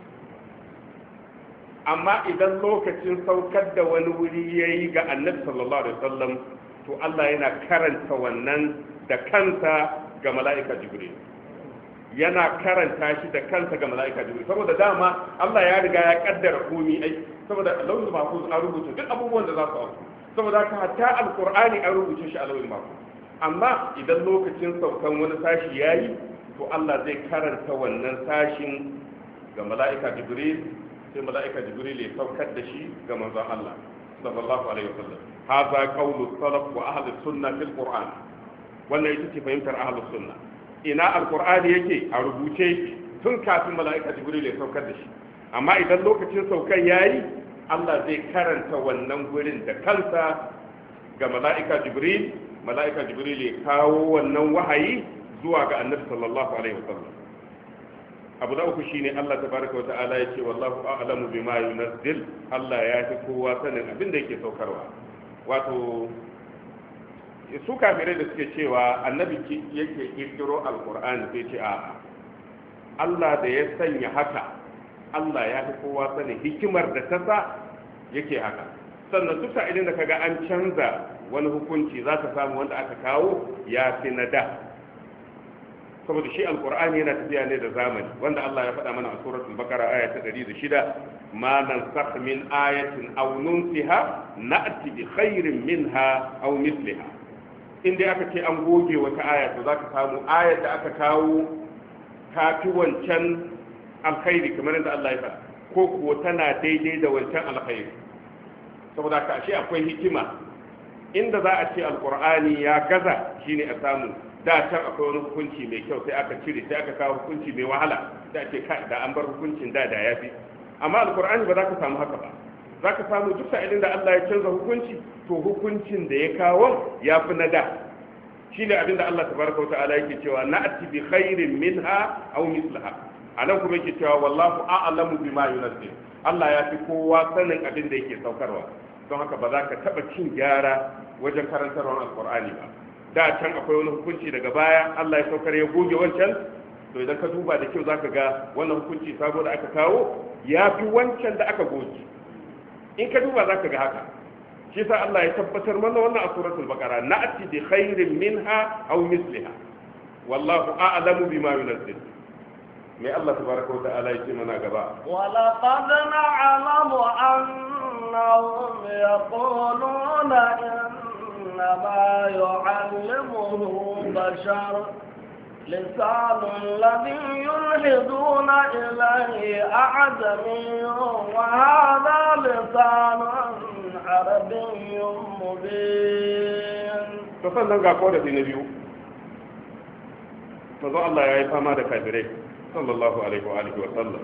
amma idan lokacin saukar da wani wuri yayi ga annabi sallallahu alaihi wasallam to Allah yana karanta wannan da kansa ga mala'ika jibril yana karanta shi da kansa ga mala'ika jibril saboda dama Allah ya riga ya kaddara komai ai saboda lauhul mahfuz an rubuta duk abubuwan da za su auku saboda haka hatta alqur'ani an rubuce shi a lauhul mahfuz amma idan lokacin saukan wani sashi yayi to Allah zai karanta wannan sashin ga mala'ika jibril sai mala'ika jibril ya saukar da shi ga manzon Allah sallallahu alaihi wasallam hadha qawlu salaf wa ahli sunnah fil qur'an wannan ita ce fahimtar ahli sunnah ina alqur'ani yake a rubuce tun kafin mala'ika jibril ya saukar da shi amma idan lokacin saukan yayi Allah zai karanta wannan gurin da kansa ga mala'ika jibril ya kawo wannan wahayi zuwa ga annabi sallallahu alaihi wasallam abu da uku shine Allah tabaraka wata'ala ya ce wallahu a'lamu bima yunazzil Allah ya fi kowa sanin abin da yake saukarwa wato su kafirai da suke cewa annabi yake kirkiro alqur'ani sai ce a'a Allah da ya sanya haka Allah ya fi kowa sanin hikimar da ta sa yake haka sannan duk sa'ilin da kaga an canza wani hukunci za ka samu wanda aka kawo ya fi na da saboda shi alkur'ani yana tafiya ne da zamani wanda Allah ya faɗa mana a suratul baqara aya ta 106 ma nansakh min ayatin aw nunsiha na'ti bi khairin minha aw mithliha inda aka ce an goge wata aya to zaka samu ayar da aka kawo kafi wancan alkhairi kamar yadda Allah ya faɗa ko kuwa tana daidai da wancan alkhairi saboda ka ashe akwai hikima inda za a ce alkur'ani ya gaza shine a samu da can akwai wani hukunci mai kyau sai aka cire sai aka kawo hukunci mai wahala sai a ce da an bar hukuncin da ya fi amma alkur'ani ba za ka samu haka ba za ka samu duk sa'ilin da Allah ya canza hukunci to hukuncin da ya kawo ya fi na da shi ne abinda Allah tabaraka wa ta'ala yake cewa na'ti bi khairin minha aw mislaha anan kuma yake cewa wallahu a'lamu bima yunazzil Allah ya fi kowa sanin abin da yake saukarwa don haka ba za ka taba cin gyara wajen karantarwar alkur'ani ba da can akwai wani hukunci daga baya Allah ya saukar ya goge wancan to idan ka duba da kyau zaka ga wannan hukunci sabo da aka kawo ya fi wancan da aka goge in ka duba zaka ga haka shi yasa Allah ya tabbatar mana wannan a suratul baqara na'ti bi khairin minha aw misliha wallahu a'lamu bima yunazzil mai Allah tabaraka wa ta'ala yake mana gaba wa laqad na'lamu annahum yaquluna إنما يعلمه بشر لسان الذي يلحدون إليه أعجمي وهذا لسان عربي مبين فصلنا قاقودة في نبيه فضو الله يا إفهام هذا كافرين صلى الله عليه وآله وسلم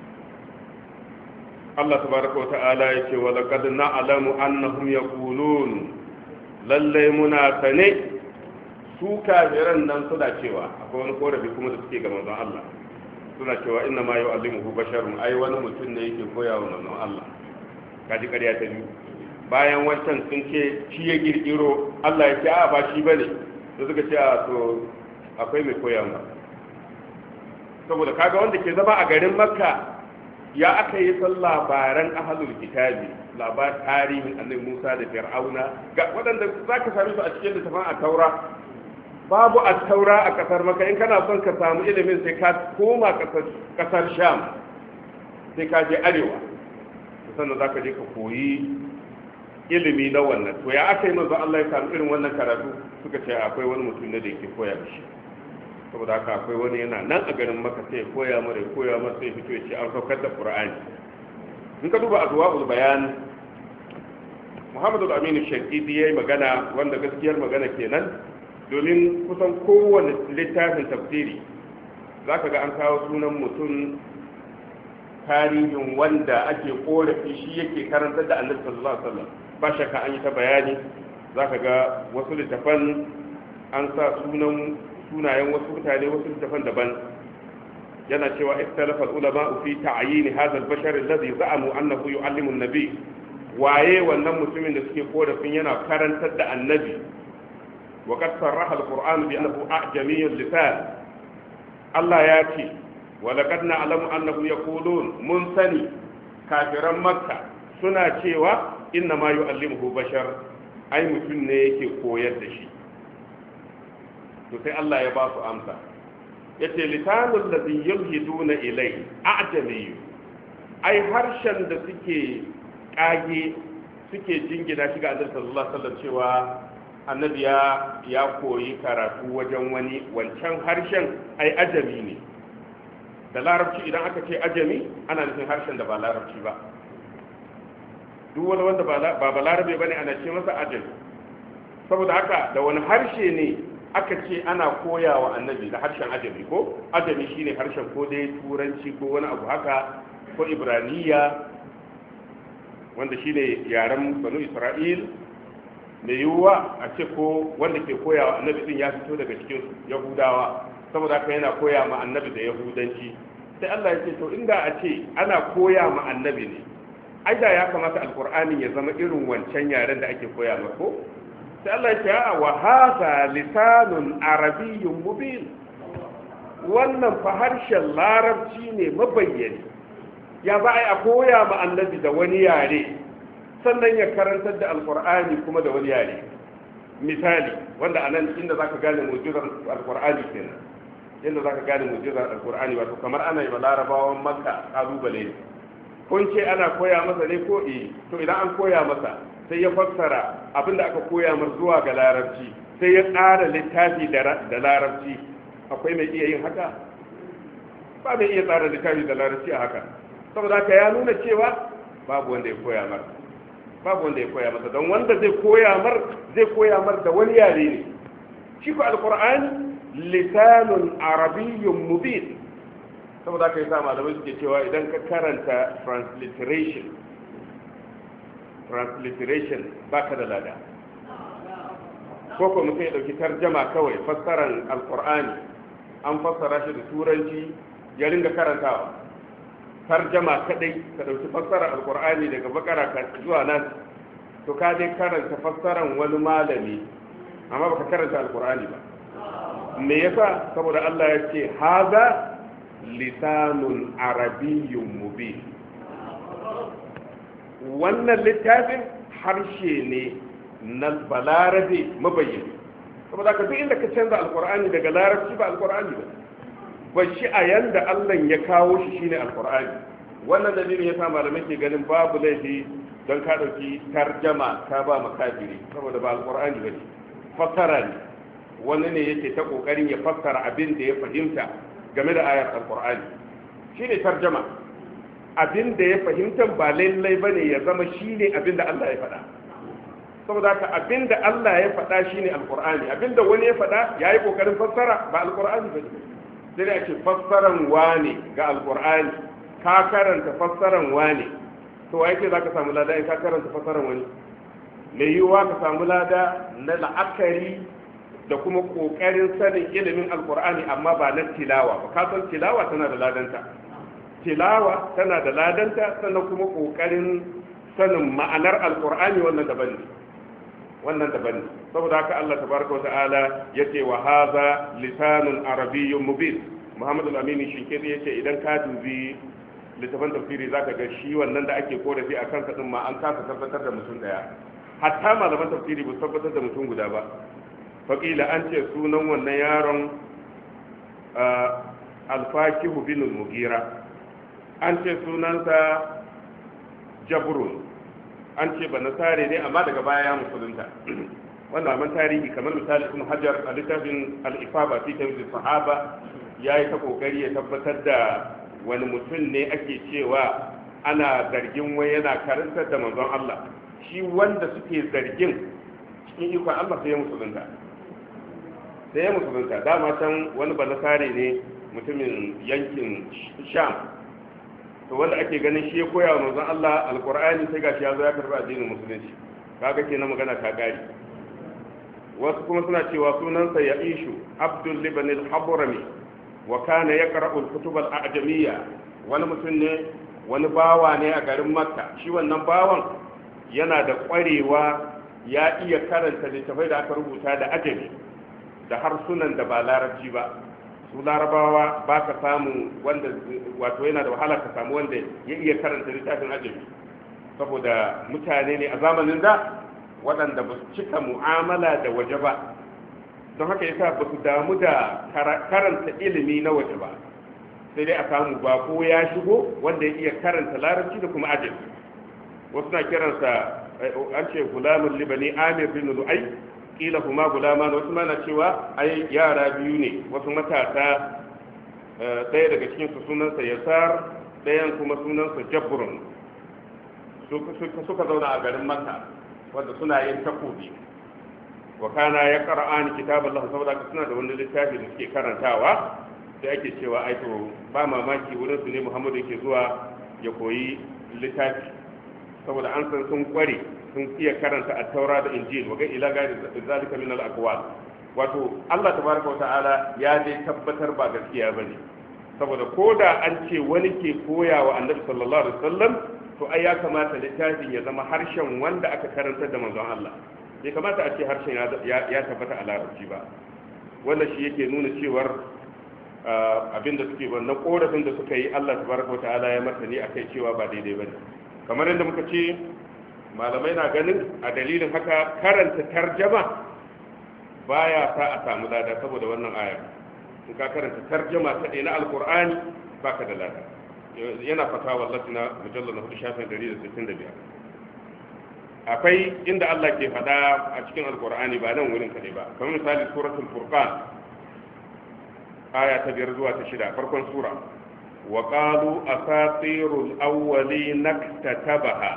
الله تبارك وتعالى يقول ولقد نعلم أنهم يقولون lallai muna sane su kafiran nan suna cewa akwai wani korafi kuma da suke ga manzon Allah suna cewa inna ma yu'allimuhu basharun ai wani mutum ne yake koya wa manzon Allah kaji ƙarya ta biyu bayan wancan sun ce shi ya girgiro Allah ya ce a ba shi bane da suka ce a to akwai mai koya wa saboda kaga wanda ke zama a garin Makka ya aka yi san labaran ahlul kitabi labar tarihin annabi Musa da Fir'auna ga waɗanda za ka sami su a cikin littafin at-Taura babu at-Taura a kasar Makka in kana son ka samu ilimin sai ka koma kasar Sham sai ka je arewa sannan za ka je ka koyi ilimi na wannan to ya aka yi manzo Allah ya samu irin wannan karatu suka ce akwai wani mutum ne da yake koya da shi saboda haka akwai wani yana nan a garin Makka sai koya mara sai fito ya ce an saukar da Qur'ani in ka duba azwaul bayan Muhammadu Aminu Shankidi yayi magana wanda gaskiyar magana kenan domin kusan kowane littafin tafsiri zaka ga an kawo sunan mutum tarihin wanda ake korafi shi yake karantar da Annabi sallallahu alaihi wasallam ba shakka an yi ta bayani zaka ga wasu littafan an sa sunayen wasu mutane wasu littafan daban yana cewa ikhtalafa al-ulama fi ta'yin hadha al-bashar alladhi za'amu annahu yu'allimu an-nabi waye wannan mutumin da suke korafin yana karantar da annabi wa qad sarraha al-qur'an bi annahu a'jamiyyul lisan Allah ya ce wa laqad na'lamu annahu yaqulun mun sani kafiran makka suna cewa inna ma yu'allimuhu bashar ai mutum ne yake koyar da shi to sai Allah ya ba su amsa yace lisanul ladhi yulhiduna ilai a'jami ai harshen da suke kage suke jingina shi ga Annabi sallallahu alaihi wasallam cewa annabi ya koyi karatu wajen wani wancan harshen ai ajami ne da larabci idan aka ce ajami ana nufin harshen da ba larabci ba duk wani wanda ba balarabe bane ana ce masa ajami saboda haka da wani harshe ne aka ce ana koya wa annabi da harshen ajami ko ajami shine harshen ko dai turanci ko wani abu haka ko ibraniya wanda shine yaren banu isra'il mai yiwuwa a ce ko wanda ke koya wa annabi din ya fito daga cikin yahudawa saboda haka yana koya ma annabi da yahudanci sai Allah ya ce to inda a ce ana koya ma annabi ne ai da ya kamata alqur'ani ya zama irin wancan yaren da ake koya ma ko sai Allah ya ce wa hadha lisanun arabiyyun mubin wannan fa harshen larabci ne mabayyani ya ba ai a koya ma annabi da wani yare sannan ya karantar da alqur'ani kuma da wani yare misali wanda anan inda zaka gane mu'jizar alqur'ani kenan inda zaka gane mu'jizar alqur'ani wato kamar ana yi larabawan makka kalubale kun ce ana koya masa ne ko to idan an koya masa sai ya fassara abinda aka koya mar zuwa ga larabci sai ya tsara littafi da larabci akwai mai iya yin haka ba mai iya tsara littafi da larabci a haka saboda haka ya nuna cewa babu wanda ya koya mar babu wanda ya koya masa don wanda zai koya mar da wani yare ne shi ko alqur'ani lisanun arabiyyun mubin saboda haka yasa malamai suke cewa idan ka karanta transliteration baka da lada ko ko mutum ya dauki tarjama kawai fassaran alqur'ani an fassara shi da turanci ya ringa karantawa tarjama kadai ka dauki fassarar alqur'ani daga bakara ka zuwa nan to ka dai karanta fassaran wani malami amma baka karanta alqur'ani ba me yasa saboda Allah ya ce haza lisanun arabiyyun mubin wannan littafin harshe ne na balarabe mabayyani saboda ka duk inda ka canza alqur'ani daga larabci ba alqur'ani ba shi a yanda Allah ya kawo shi shine alqur'ani wannan dalilin yasa malamai ke ganin babu laifi don ka dauki tarjama ka ba makafiri saboda ba alqur'ani bane fassara ne wani ne yake ta kokarin ya fassara abin da ya fahimta game da ayar alqur'ani shine tarjama abin da ya fahimta ba lallai bane ya zama shine abin da Allah ya faɗa saboda haka abin da Allah ya faɗa shine alqur'ani abin da wani ya faɗa yayi kokarin fassara ba alqur'ani bane sai ake fassaran wane ga alqur'ani ka karanta fassaran wane to wai ke zaka samu lada in ka karanta fassaran wani mai yiwuwa ka samu lada na la'akari da kuma kokarin sanin ilimin alqur'ani amma ba na tilawa ba ka san tilawa tana da ladanta sannan kuma kokarin sanin ma'anar alqur'ani wannan daban ne saboda haka Allah tabaraka wa ta'ala yace wa hadha lisanun arabiyyun mubin Muhammadu al-Amini Shinkiri yace idan ka dubi littafin tafsiri zaka ga shi wannan da ake korafi akan sa din ma an kasa tabbatar da mutum daya hatta malaman tafsiri ba tabbatar da mutum guda ba faqila an ce sunan wannan yaron al-Fakihu bin al-Mughira an ce sunansa Jabrun an ce ba nasare ne amma daga baya ya musulunta wannan abin tarihi kamar misali Ibn Hajar a littafin al-Ifaba fi tamyiz sahaba yayi ta kokari ya tabbatar da wani mutum ne ake cewa ana zargin wai yana karantar da manzon Allah shi wanda suke zargin cikin ikon Allah sai ya musulunta dama can wani ba nasare ne mutumin yankin Sham to wanda ake ganin shi ya koya wa manzon Allah alqur'ani sai gashi ya zo ya karba addinin musulunci kaga kenan magana ta gari wasu kuma suna cewa sunansa Ya'ishu Abdul Liban al-Habrami wa kana yaqra'u al-kutub al-a'jamiyya wani mutum ne wani bawa ne a garin makka shi wannan bawan yana da ƙwarewa ya iya karanta littafai da aka rubuta da ajami da harsunan da ba larabci ba su larabawa ba ka samu wanda wato yana da wahala ka samu wanda ya iya karanta littafin ajami saboda mutane ne a zamanin da waɗanda ba su cika mu'amala da waje ba don haka yasa ba su damu da karanta ilimi na waje ba sai dai a samu bako ya shigo wanda ya iya karanta larabci da kuma ajami wasu na kiransa an ce gulamun libani amir bin lu'ai kila kuma gulama wasu mana cewa ai yara biyu ne wasu matasa ɗaya daga cikin su sunansa yasar ɗayan kuma sunansa jabrun suka zauna a garin makka wanda suna yin takobi wa kana ya qara'ani kitaballah saboda suna da wani littafi da suke karantawa sai ake cewa ai to ba mamaki wurin su ne Muhammadu yake zuwa ya koyi littafi saboda an san sun kware sun iya karanta at-taura da injil waga ila ga zalika min al-aqwal wato Allah tabaraka wata'ala ya dai tabbatar ba gaskiya bane saboda koda an ce wani ke koyawa annabi sallallahu alaihi wasallam to ai ya kamata littafin ya zama harshen wanda aka karanta da manzon Allah bai kamata a ce harshen ya tabbata a larabci ba wannan shi yake nuna cewar abinda suke wannan korafin da suka yi Allah tabaraka wata'ala ya martani akai cewa ba daidai bane kamar yadda muka ce malamai na ganin a dalilin haka karanta tarjama baya sa a samu lada saboda wannan aya in ka karanta tarjama ta na alkur'ani baka da lada yana fatawa latina mujallal na 465 akwai inda Allah ke fada a cikin alkur'ani ba nan wurin kadai ba kamar misali suratul furqan aya ta 5 zuwa ta 6 farkon sura وقالوا أساطير الأولين اكتتبها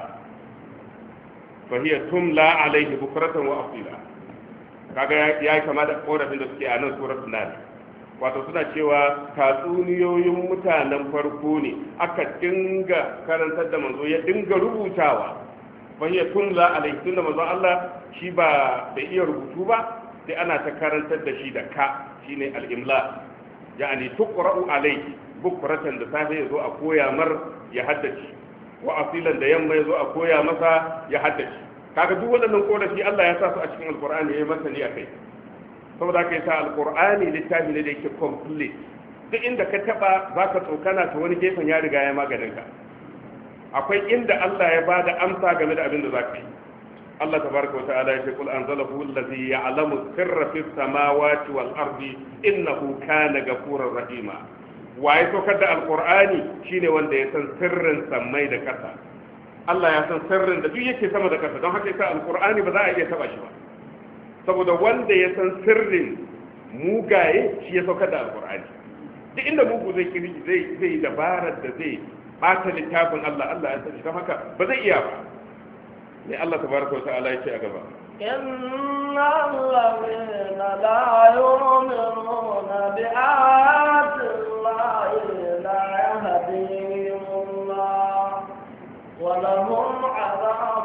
فهي تملى عليه بكرة وأصيلا kaga ya kama da korafin da suke a nan suratul nahl wato suna cewa tatsuniyoyin mutanen farko ne aka dinga karantar da manzo ya dinga rubutawa fahiya tumla alaihi tunda manzo Allah shi ba da iya rubutu ba sai ana ta karantar da shi da ka shine al-imla yani tuqra'u alaihi bukuratan da safe ya zo a koya mar ya haddace wa asilan da yamma ya zo a koya masa ya haddace kaga duk waɗannan korafi Allah ya sa su a cikin alkur'ani ya masa ni akai saboda kai sa alkur'ani littafi ne da yake complete duk inda ka taba zaka tsokana ta wani gefen ya riga ya maganin ka akwai inda Allah ya bada amsa game da abin da zaka yi Allah tabaraka wa ta'ala ya ce kul anzalahu allazi ya'lamu sirra fis samawati wal ardi innahu kana ghafurur rahima waye saukar da alkur'ani shine wanda ya san sirrin sammai da ƙasa Allah ya san sirrin da duk yake sama da ƙasa don haka yasa alkur'ani ba za a iya taba shi ba saboda wanda ya san sirrin mugaye shi ya saukar da alkur'ani duk inda mugu zai kiri zai dabarar da zai bata littafin Allah ya san shi don haka ba zai iya ba ne Allah tabaraka wa ta'ala yake a gaba إن الذين لا يؤمنون بآيات الله لا يهديهم الله ولهم عذاب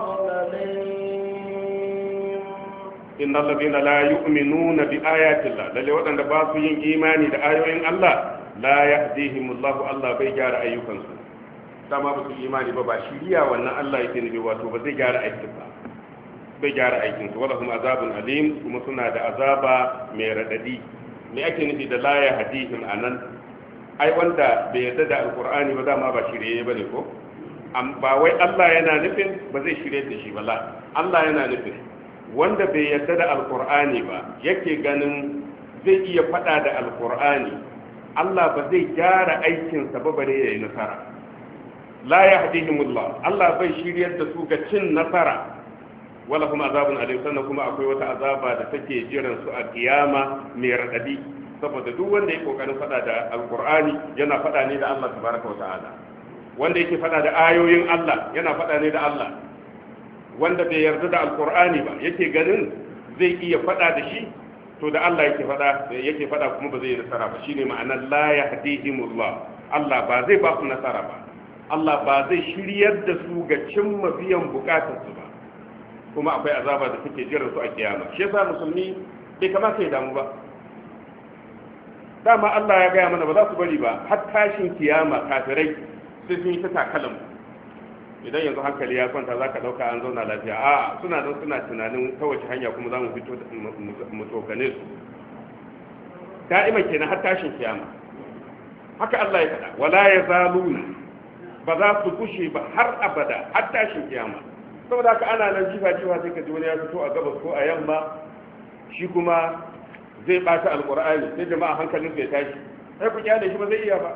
أليم إن الذين لا يؤمنون بآيات الله للي وأن باسوا إيماني لآيوين الله لا يهديهم الله بيجار أيوكم dama ba su imani ba shiriya wannan Allah yake nufi wato ba zai gyara aikin ba bai gyara aikin su wala kuma azabun alim kuma suna da azaba mai radadi me ake nufi da la ya hadihim anan ai wanda bai yarda da alqur'ani ba dama ba shirye bane ko ba wai Allah yana nufin ba zai shirye da shi ba la Allah yana nufin wanda bai yarda da alqur'ani ba yake ganin zai iya fada da alqur'ani Allah ba zai gyara aikin sa ba bare yayi nasara la yahdihimullah Allah bai shiryar da su ga cin nasara wala kuma azabun alim sannan kuma akwai wata azaba da take jiran su a kiyama mai radadi saboda duk wanda yake kokarin fada da alqur'ani yana fada ne da Allah tabaraka wa ta'ala wanda yake fada da ayoyin Allah yana fada ne da Allah wanda bai yarda da alqur'ani ba yake ganin zai iya fada da shi to da Allah yake fada kuma ba zai yi nasara ba shine ma'anar la yahdihimullah Allah ba zai ba su nasara ba Allah ba zai shiryar da su ga cimma biyan bukatarsu ba kuma akwai azaba da take jiran su a kiyama shi yasa musulmi bai kamata ya damu ba dama Allah ya gaya mana ba za su bari ba har tashin kiyama kafirai sai sun yi ta takalan idan yanzu hankali ya kwanta za ka ɗauka an zauna lafiya a suna don suna tunanin ta wace hanya kuma za mu fito mu tsokane su da'ima kenan har tashin kiyama haka Allah ya faɗa wala ya zaluna ba za su kushe ba har abada har tashin kiyama saboda haka ana nan jifa sai ka ji wani ya fito a gabas ko a yamma shi kuma zai ɓata alƙur'ani sai jama'a hankalin zai tashi sai ku kyale shi ba zai iya ba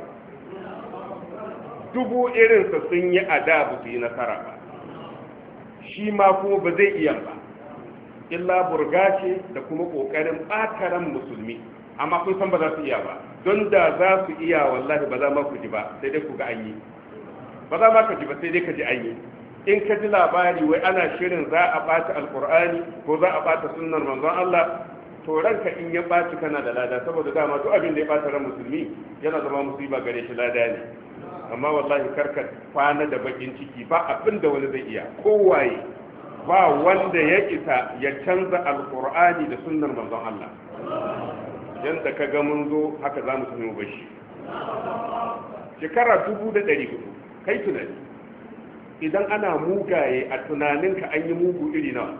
dubu irinsa sun yi ada ba su yi nasara ba shi ma kuma ba zai iya ba illa burga ce da kuma ƙoƙarin ɓataran musulmi amma kun san ba za su iya ba don da za su iya wallahi ba za ma ku ji ba sai dai ku ga an yi ba za ma ka ji ba sai dai ka ji an yi in ka ji labari wai ana shirin za a ɓata alƙur'ani ko za a ɓata sunnar manzon Allah to ranka in ya ɓaci kana da lada saboda dama duk abin da ya ɓata ran musulmi yana zama musiba gare shi lada ne amma wallahi karka kwana da bakin ciki ba abin da wani zai iya kowaye ba wanda ya isa ya canza alƙur'ani da sunnar manzon Allah yanda ka ga mun zo haka za mu tafi mu bashi shekara 1400 kai tunani idan ana mugaye a tunaninka an yi mugu iri nawa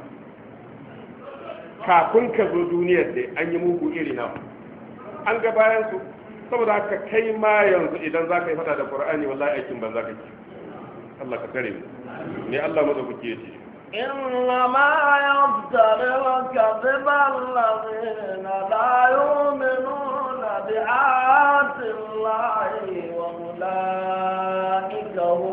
kafin ka zo duniyar da an yi mugu iri nawa an ga bayan su saboda haka kai ma yanzu idan za ka yi fada da qur'ani wallahi aikin ban za ka ci Allah ka tare mu ne Allah madaukaki yace إنما يفتري الكذب الذين لا يؤمنون بآيات الله وأولئك هم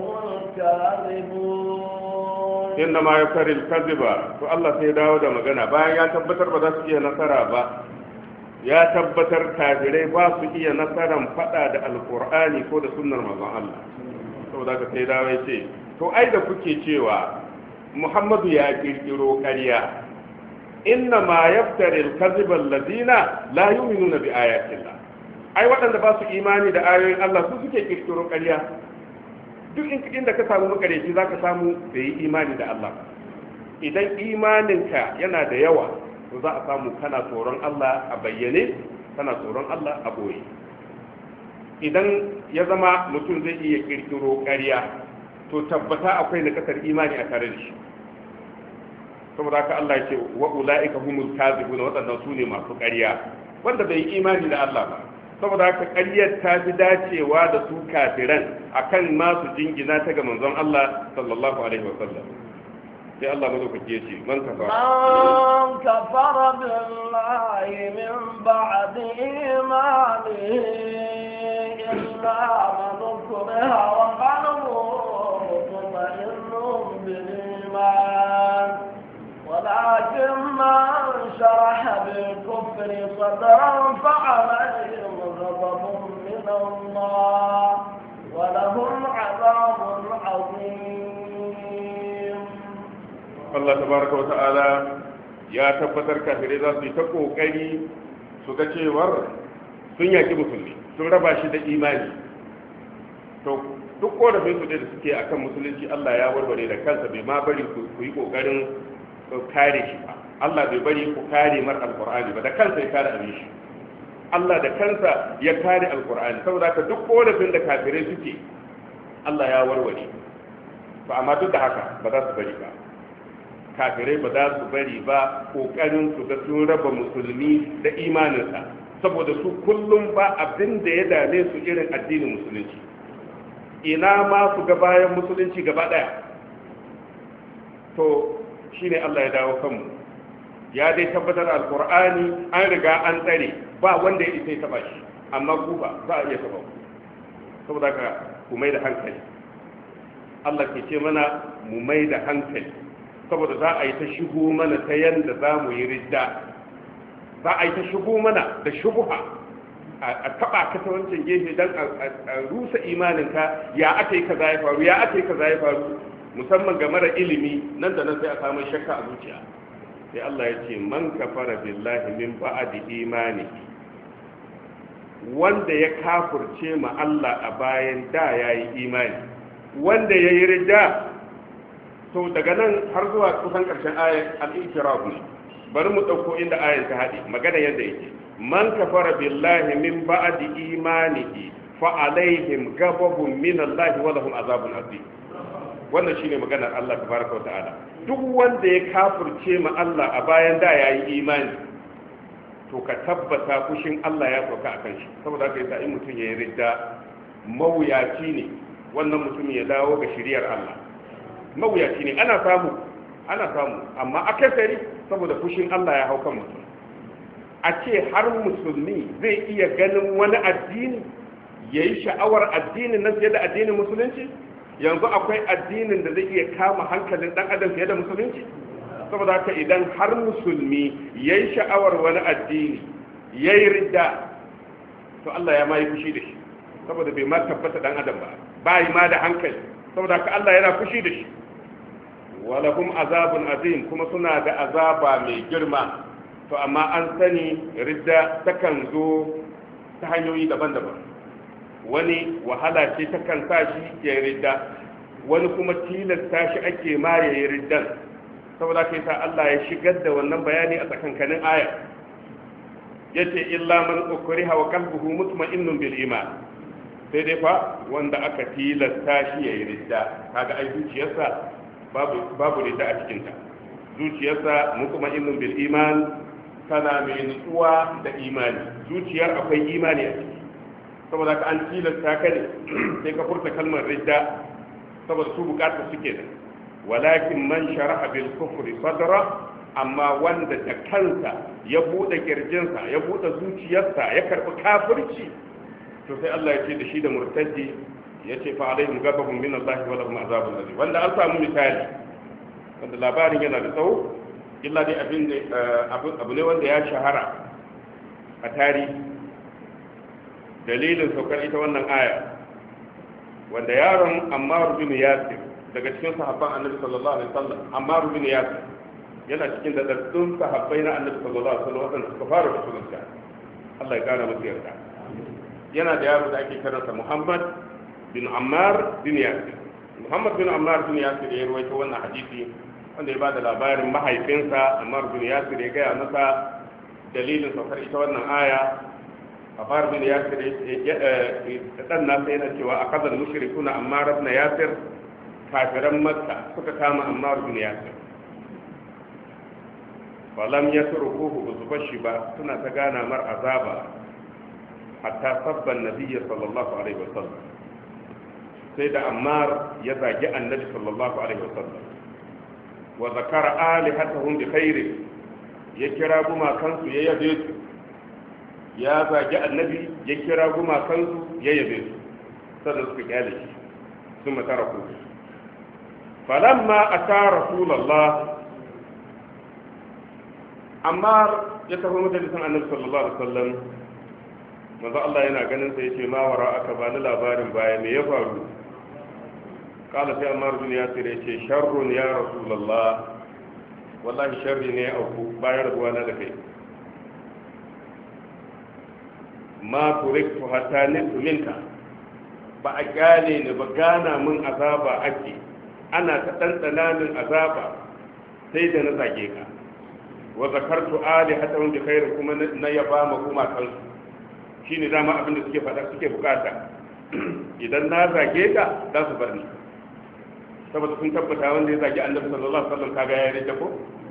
الكاذبون إنما يفتري الكذب فالله سيداود مغنى باين يا تبتر بدا su iya nasara ba ya tabbatar kafirai ba su iya nasaran fada da alqur'ani ko da sunnar manzon Allah saboda ka sai dawo yace to ai da kuke cewa Muhammadu ya kirkiro ƙarya inna ma yaftari al-kadhiba alladhina la yu'minuna bi ayatillah ai waɗanda ba su imani da ayoyin Allah su suke kirkiro ƙarya duk inda ka samu makareci zaka samu da yi imani da Allah idan imaninka yana da yawa to za a samu kana tsoron Allah a bayyane kana tsoron Allah a boye idan ya zama mutum zai iya kirkiro ƙarya to tabbata akwai na kasar imani a tare da shi saboda haka Allah ya ce wa ulaika humul kadhibun wadannan sune masu ƙarya wanda bai yi imani da Allah ba saboda haka ƙaryar ta fi dacewa da su kafiran akan masu jingina ta ga manzon Allah sallallahu alaihi wasallam sai Allah madaukaki ya ce man kafara billahi min ba'di imanihi illa man ukriha wa qalbuhu mutma'innun bil iman ولكن من شرح بالكفر صدرا فعليهم غضب من الله ولهم عذاب عظيم الله تبارك وتعالى يا tabbatar kafirai za su yi ta kokari su ga cewar sun yaki musulmi sun raba shi da imani to duk korafin su da suke akan musulunci Allah ya warware da kansa bai ma bari ku yi kokarin kare shi ba Allah bai bari ku kare mar alqur'ani ba da kansa ya kare abin shi Allah da kansa ya kare alqur'ani saboda ka duk korafin da kafirai suke Allah ya warware ba amma duk da haka ba za su bari ba kafirai ba za su bari ba kokarin su ga sun raba musulmi da imaninsa saboda su kullum ba abin da ya dame su irin addinin musulunci ina ma su ga bayan musulunci gaba daya to shine Allah ya dawo kanmu ya dai tabbatar alqur'ani an riga an tsare ba wanda ya isa ya taba shi amma ku ba za a iya taba ku saboda ka ku mai da hankali Allah ke ce mana mu mai da hankali saboda za a yi ta shigo mana ta yanda za mu yi ridda za a yi ta shigo mana da shubuha a taba ka ta wancan gefe dan a rusa imaninka ya aka yi kaza ya faru ya aka yi kaza ya faru musamman game da ilimi nan da nan sai a samu shakka a zuciya sai Allah ya ce man kafara billahi min ba'di imani wanda ya kafurce ma Allah a bayan da yayi imani wanda yayi ridda to daga nan har zuwa kusan karshen ayat al-i'tiraf ne bari mu dauko inda ayat ta hadi magana yadda yake man kafara billahi min ba'di imanihi fa alaihim ghadabun min Allah wa lahum azabun azim. Wannan shine maganar Allah tabaraka wa ta'ala. Duk wanda ya kafirce ma Allah a bayan da yayi imani, to ka tabbata fushin Allah ya sauka akan shi. Saboda haka yasa in mutum yayi ridda, mawuyaci ne wannan mutum ya dawo ga shiriyar Allah. Mawuyaci ne, ana samu amma akasari saboda fushin Allah ya hau kan mutum. A ce har musulmi zai iya ganin wani addini ya yi sha'awar addinin nan fiye da addinin musulunci. Yanzu akwai addinin da zai iya kama hankalin dan adam fiye da musulunci. Saboda haka idan har musulmi ya yi sha'awar wani addini ya yi ridda, to Allah ya ma yi fushi da shi, saboda bai ma tabbata dan adam ba yi ma da hankali. Saboda haka Allah yana fushi da shi. Walahum azabun azim, kuma suna da azaba mai girma. To amma an sani ridda takan zo ta hanyoyi daban-daban. Wani wahala ce takan sa shi ya yi ridda, wani kuma tilasta shi ake ma ya yi riddan. Saboda kai sa Allah ya shigar da wannan bayani a tsakankanin aya. Yace illa man ukriha wa qalbuhu mutma'innun bil iman. Sai dai fa wanda aka tilasta shi ya yi ridda, kaga ai zuciyarsa babu ridda a cikin ta. Zuciyarsa mutma'innun bil iman, tana mai nutsuwa da imani, zuciyar akwai imani a ciki. Saboda ka an tilasta ka ne sai ka furta kalmar ridda, saboda su bukatar suke da. Walakin man sharaha bil kufri sadra, amma wanda da kansa ya bude kirjinsa, ya bude zuciyarsa, ya karbi kafirci, to sai Allah ya ce da shi da murtaddi, ya ce fa alaihim ghadabun min Allah wa lahum azabun azim. Wanda an samu misali, wanda labarin yana da tsawo, illa dai abu ne wanda ya shahara a tarihi. Dalilin saukar ita wannan aya, wanda yaron Ammar bin Yasir daga cikin sahabban Annabi sallallahu alaihi wasallam, Ammar bin Yasir yana cikin dadaddun sahabbai na Annabi sallallahu alaihi wasallam wanda suka fara musulunta. Allah ya kara musu yarda. Yana da yaro da ake kiransa Muhammad bin Ammar bin Yasir. Muhammad bin Ammar bin Yasir ya rawaito wannan hadisi, wanda ya bada labarin mahaifinsa Ammar bin Yasir ya gaya masa dalilin saukar ita wannan aya. Ammar bin Yasir dan nasa yana cewa akazal mushrikuna Ammar bin Yasir, kafiran Makka suka kama Ammar bin Yasir. Falam yatrukuhu uzbashi ba, suna ta gana mar azaba hatta sabba an-nabiy sallallahu alaihi wasallam. Sai da Ammar ya zagi Annabi sallallahu alaihi wasallam. Wa zakara alihatahum bi khair, ya kira gumakansu ya yabe su. Ya zagi Annabi, ya kira gumakansu ya yabe su. Sannan suka kyale shi, sun matara ku. Falamma ata rasulullah, Ammar ya tafi majalisin Annabi sallallahu alaihi wasallam. Manzo Allah yana ganin sa yace ma wara aka bani labarin baya me ya faru. Kala sai Ammar bin Yasir yace sharrun ya rasulullah, wallahi sharri ne auku bayan rabuwana da kai. Ma turiktu hatta nitu minka, ba a gane ni ba, gana min azaba ake, ana ta ɗanɗana min azaba sai da na zage ka. Wa zakartu alihatahum bi khair, kuma na yaba ma kuma kansu. Shine dama abin da suke faɗa, suke bukata. Idan na zage ka za su bar ni, saboda sun tabbata wanda ya zagi Annabi sallallahu alaihi wasallam kaga ya rike ko.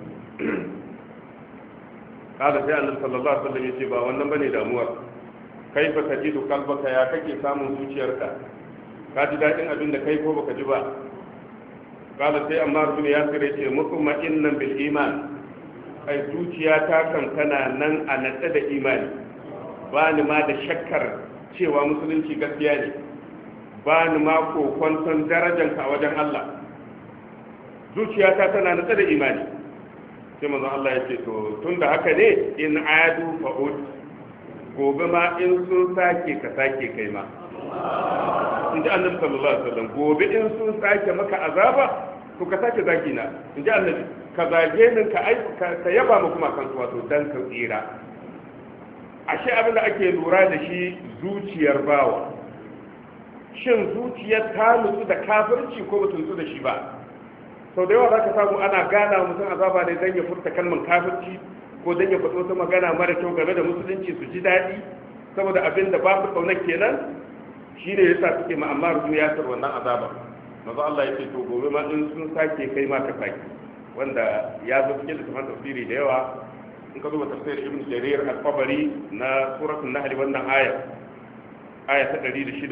Kada sai Annabi sallallahu alaihi wasallam yace ba wannan bane damuwar. Kaifa tajidu qalbaka, ya kake samun zuciyarka? Ka ji dadin abin da kai ko baka ji ba? Kada sai Ammar bin Yasir yace mutma'innan bil iman, ai zuciya ta kan tana nan a natsa da imani. Ba ni ma da shakkar cewa musulunci gaskiya ne, ba ni ma kokwanton darajanka a wajen Allah. Zuciyata tana natsa da imani. Sai manzon Allah ya ce to tunda haka ne, in adu fa'ud, gobe ma in sun sake ka sake kai ma. In ji Annabi sallallahu alaihi wasallam, gobe in sun sake maka azaba to ka sake zagi na. In ji Annabi, ka zage ni ka yaba mu kuma kan wato dan ka tsira. Ashe abin da ake lura da shi zuciyar bawa, shin zuciyar ta nutsu da kafirci ko ba ta nutsu da shi ba? Sau da yawa za ka samu ana gana mutum azaba ne don ya furta kalmar kafirci ko don ya faɗo ta magana mara kyau game da musulunci su ji daɗi saboda abin da ba su ƙaunar kenan shi ne yasa suke ma Ammar bin Yasir wannan azaba manzo Allah ya ce to gobe ma in sun sake kai ma ka sake wanda ya zo cikin littafin tafsiri da yawa in ka duba tafsir Ibn Jarir al-Tabari na suratul Nahl wannan aya ta 106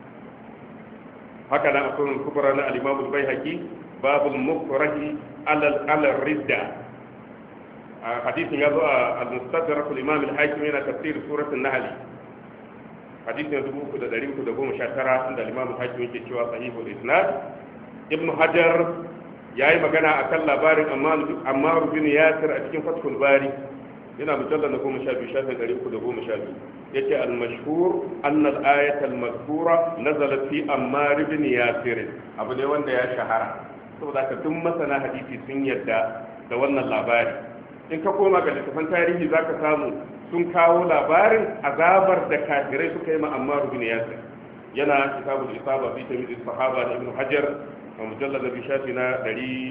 haka nan akwai kubra na al-Imam al-Baihaqi babul mukrahi ala ridda hadisin ya zo a al-Mustadrak al-Imam al-Hakim yana tafsir suratul Nahl hadisin 3319 inda al-Imam al-Hakim yake cewa sahihul isnad Ibn Hajar yayi magana akan labarin Ammar bin Yasir a cikin Fathul Bari yana mujallal na 12 shafin 312 yace al-mashhur anna al-ayat al-mazkura nazalat fi Ammar bin Yasir abu ne wanda ya shahara saboda ka duk masana hadisi sun yarda da wannan labari in ka koma ga littafin tarihi zaka samu sun kawo labarin azabar da kafirai suka yi ma Ammar bin Yasir yana kitabul isaba fi tamyiz sahaba da Ibn Hajar a mujallad na shafi na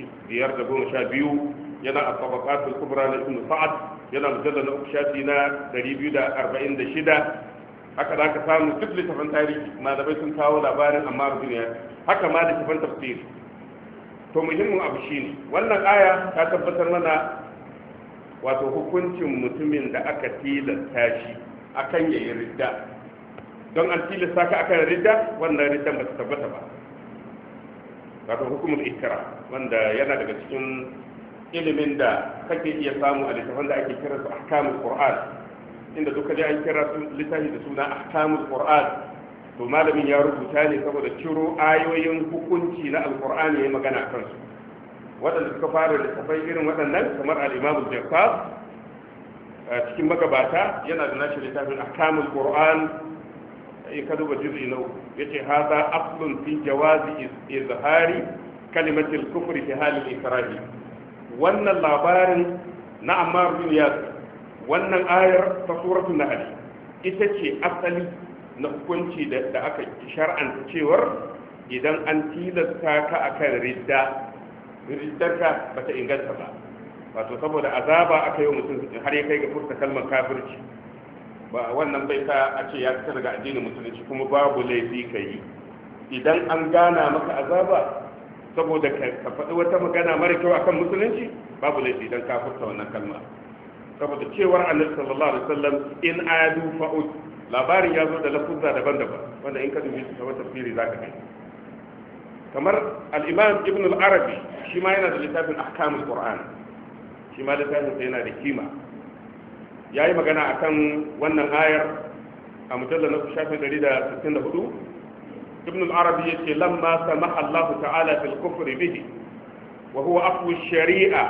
512 yana at-tabaqat al-kubra na Ibn Sa'd yana mujallad na shafi na 246 haka da ka samu duk littafin tarihi malamai sun kawo labarin Ammar bin Yasir haka ma littafin tafsir to muhimmin abu shine wannan aya ta tabbatar mana wato hukuncin mutumin da aka tilasta shi akan yayi ridda don an tilasta ka akan ridda wannan riddan ba ta tabbata ba wato hukumul ikra wanda yana daga cikin ilimin da kake iya samu a littafin da ake kira su ahkamul qur'an inda duka dai an kira su littafi da suna ahkamul qur'an to malamin ya rubuta ne saboda ciro ayoyin hukunci na alqur'ani yayin magana akan su waɗanda suka fara littafai irin waɗannan kamar al-Imam al-Jassas cikin magabata yana da nashi littafin ahkamul Qur'an in ka duba juz'i na 3 yace hada aslun fi jawazi izhari kalimatil kufri fi halil ikrahi wannan labarin na Ammar bin Yasir wannan ayar ta suratul Nahl ita ce asali na hukunci da aka shar'anta cewar idan an tilasta ka akan riddarka ba ta inganta ba wato saboda azaba aka yi mutum har ya kai ga furta kalmar kafirci ba wannan bai sa a ce ya fita daga addinin musulunci kuma babu laifi ka yi idan an gana maka azaba saboda ka faɗi wata magana mara kyau akan musulunci babu laifi idan ka furta wannan kalma saboda cewar annabi sallallahu alaihi wasallam in adu fa'ud labarin ya zo da lafuzza daban-daban wanda in ka dubi ta wata tafsiri zaka kai kamar al-Imam Ibn al-Arabi shi ma yana da littafin ahkamul Qur'an shi ma littafin sa yana da kima yayi magana akan wannan ayar a mujallal na shafin 164 Ibn al-Arabi yace lamma samaha Allah ta'ala fil kufri bihi wa huwa aqwa ash-shari'a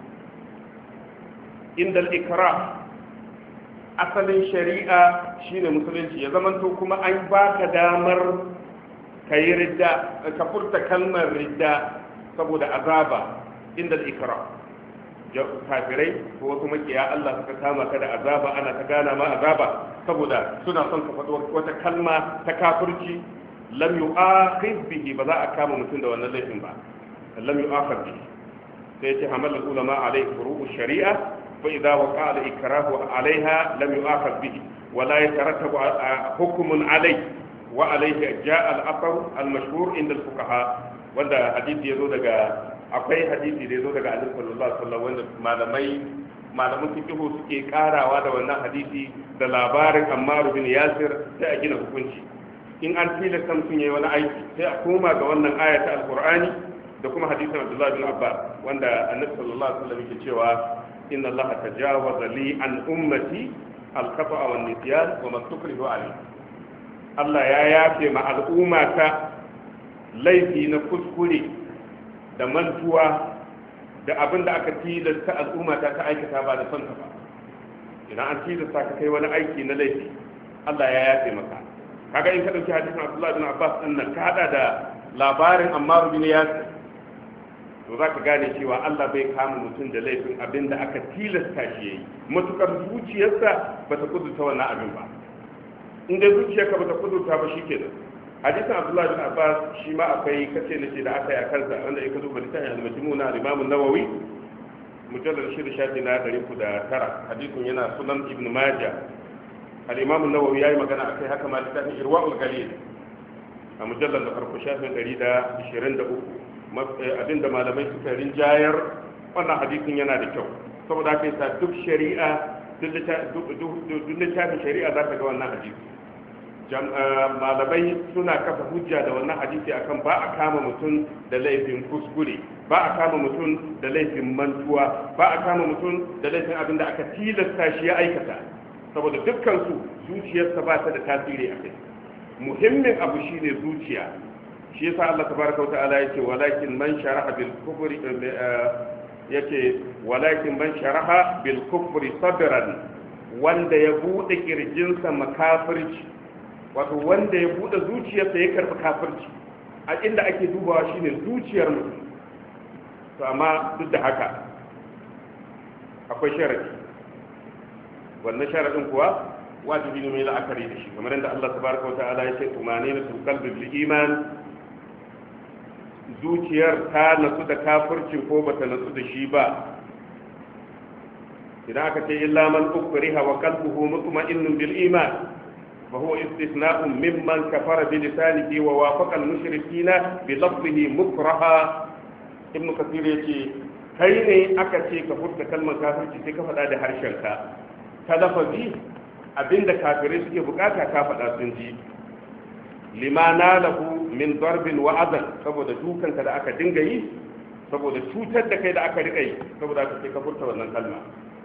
inda al-ikrah asalin shari'a shine musulunci ya zamanto kuma an baka damar ka yi ridda ka furta kalmar ridda saboda azaba inda al-ikra kafirai ko wasu makiya Allah suka kama ka da azaba ana ta gana ma azaba saboda suna son ka faɗi wata kalma ta kafirci lam yu'akhid bihi ba za a kama mutum da wannan laifin ba lam yu'akhid bihi sai ce hamal ulama alai furu'u shari'a fa idza waqa'a al-ikrahu alaiha lam yu'akhid bihi wa la yatarattabu hukmun alai wa alaihi ja'a al-athar al-mashhur inda al-fuqaha wanda hadisi yazo daga akwai hadisi da yazo daga Annabi sallallahu alaihi wasallam wanda malaman fiqh suke karawa da wannan hadisi da labarin Ammar bin Yasir sai a gina hukunci in an tilasta mutum yayi wani aiki sai a koma ga wannan ayata al-Qur'ani da kuma hadisin Abdullah bin Abbas wanda Annabi sallallahu alaihi wasallam yake cewa inna Allah tajawaza li an ummati al-khata'a wan nisyan wa ma tukrihu alayhi Allah ya yafe ma al'ummata laifi na kuskure da mantuwa da abin da aka tilasta al'ummata ta aikata ba da son ba idan an tilasta ka kai wani aiki na laifi Allah ya yafe maka kaga in ka dauki hadisin Abdullah bin Abbas din nan ka hada da labarin Ammar bin Yasir to zaka gane cewa Allah bai kama mutum da laifin abin da aka tilasta shi yayi matukar zuciyarsa bata kudurta wannan abin ba in dai zuciyarka bata kudurta ba shikenan hadisin Abdullah bin Abbas shi ma akwai kace nace da aka yi a kansa wanda ya duba littafin al-Majmu' na Imam an-Nawawi mujallar 6 shafi na 309 hadisin yana sunan ibn majah. al-imam an-nawawi yayi magana akai haka ma littafin irwaul galil a mujallar da farko shafin 123 abinda malamai suka rinjayar wannan hadisin yana da kyau saboda haka yasa duk shari'a duk littafin shari'a za ta ga wannan hadisi. Malamai suna kafa hujja da wannan hadisi akan ba a kama mutum da laifin kuskure, ba a kama mutum da laifin mantuwa, ba a kama mutum da laifin abin da aka tilasta shi ya aikata, saboda dukkansu zuciyarsa ba ta da tasiri a kai. Muhimmin abu shine zuciya. Shi yasa Allah tabaraka wata'ala yake walakin man sharaha bil kufri walakin man sharaha bil kufri sadran, wanda ya bude kirjinsa makafirci, wato wanda ya bude zuciyarsa ya karbi kafirci. A inda ake dubawa shine zuciyar mutum. To amma duk da haka akwai sharadi. Wannan sharadin kuwa wajibi ne mai la'akari da shi, kamar yadda Allah tabaraka wata'ala ya ce tumanina tul qalbi bil iman, zuciyar ta natsu da kafircin ko bata natsu da shi ba. idan aka ce illa man ukriha wa qalbuhu mutma'innun bil iman fa huwa istithna'un mimman kafara bi lisanihi wa wafaqa al mushrikina bi lafzihi mukraha. ibn kathir yace kai ne aka ce ka furta kalmar kafirci sai ka faɗa da harshenka ta lafazi abinda kafirai suke bukata ka faɗa sun ji. lima nalahu min darbin wa adan, saboda dukanka da aka dinga yi, saboda cutar da kai da aka rika yi, saboda aka ce ka furta wannan kalma.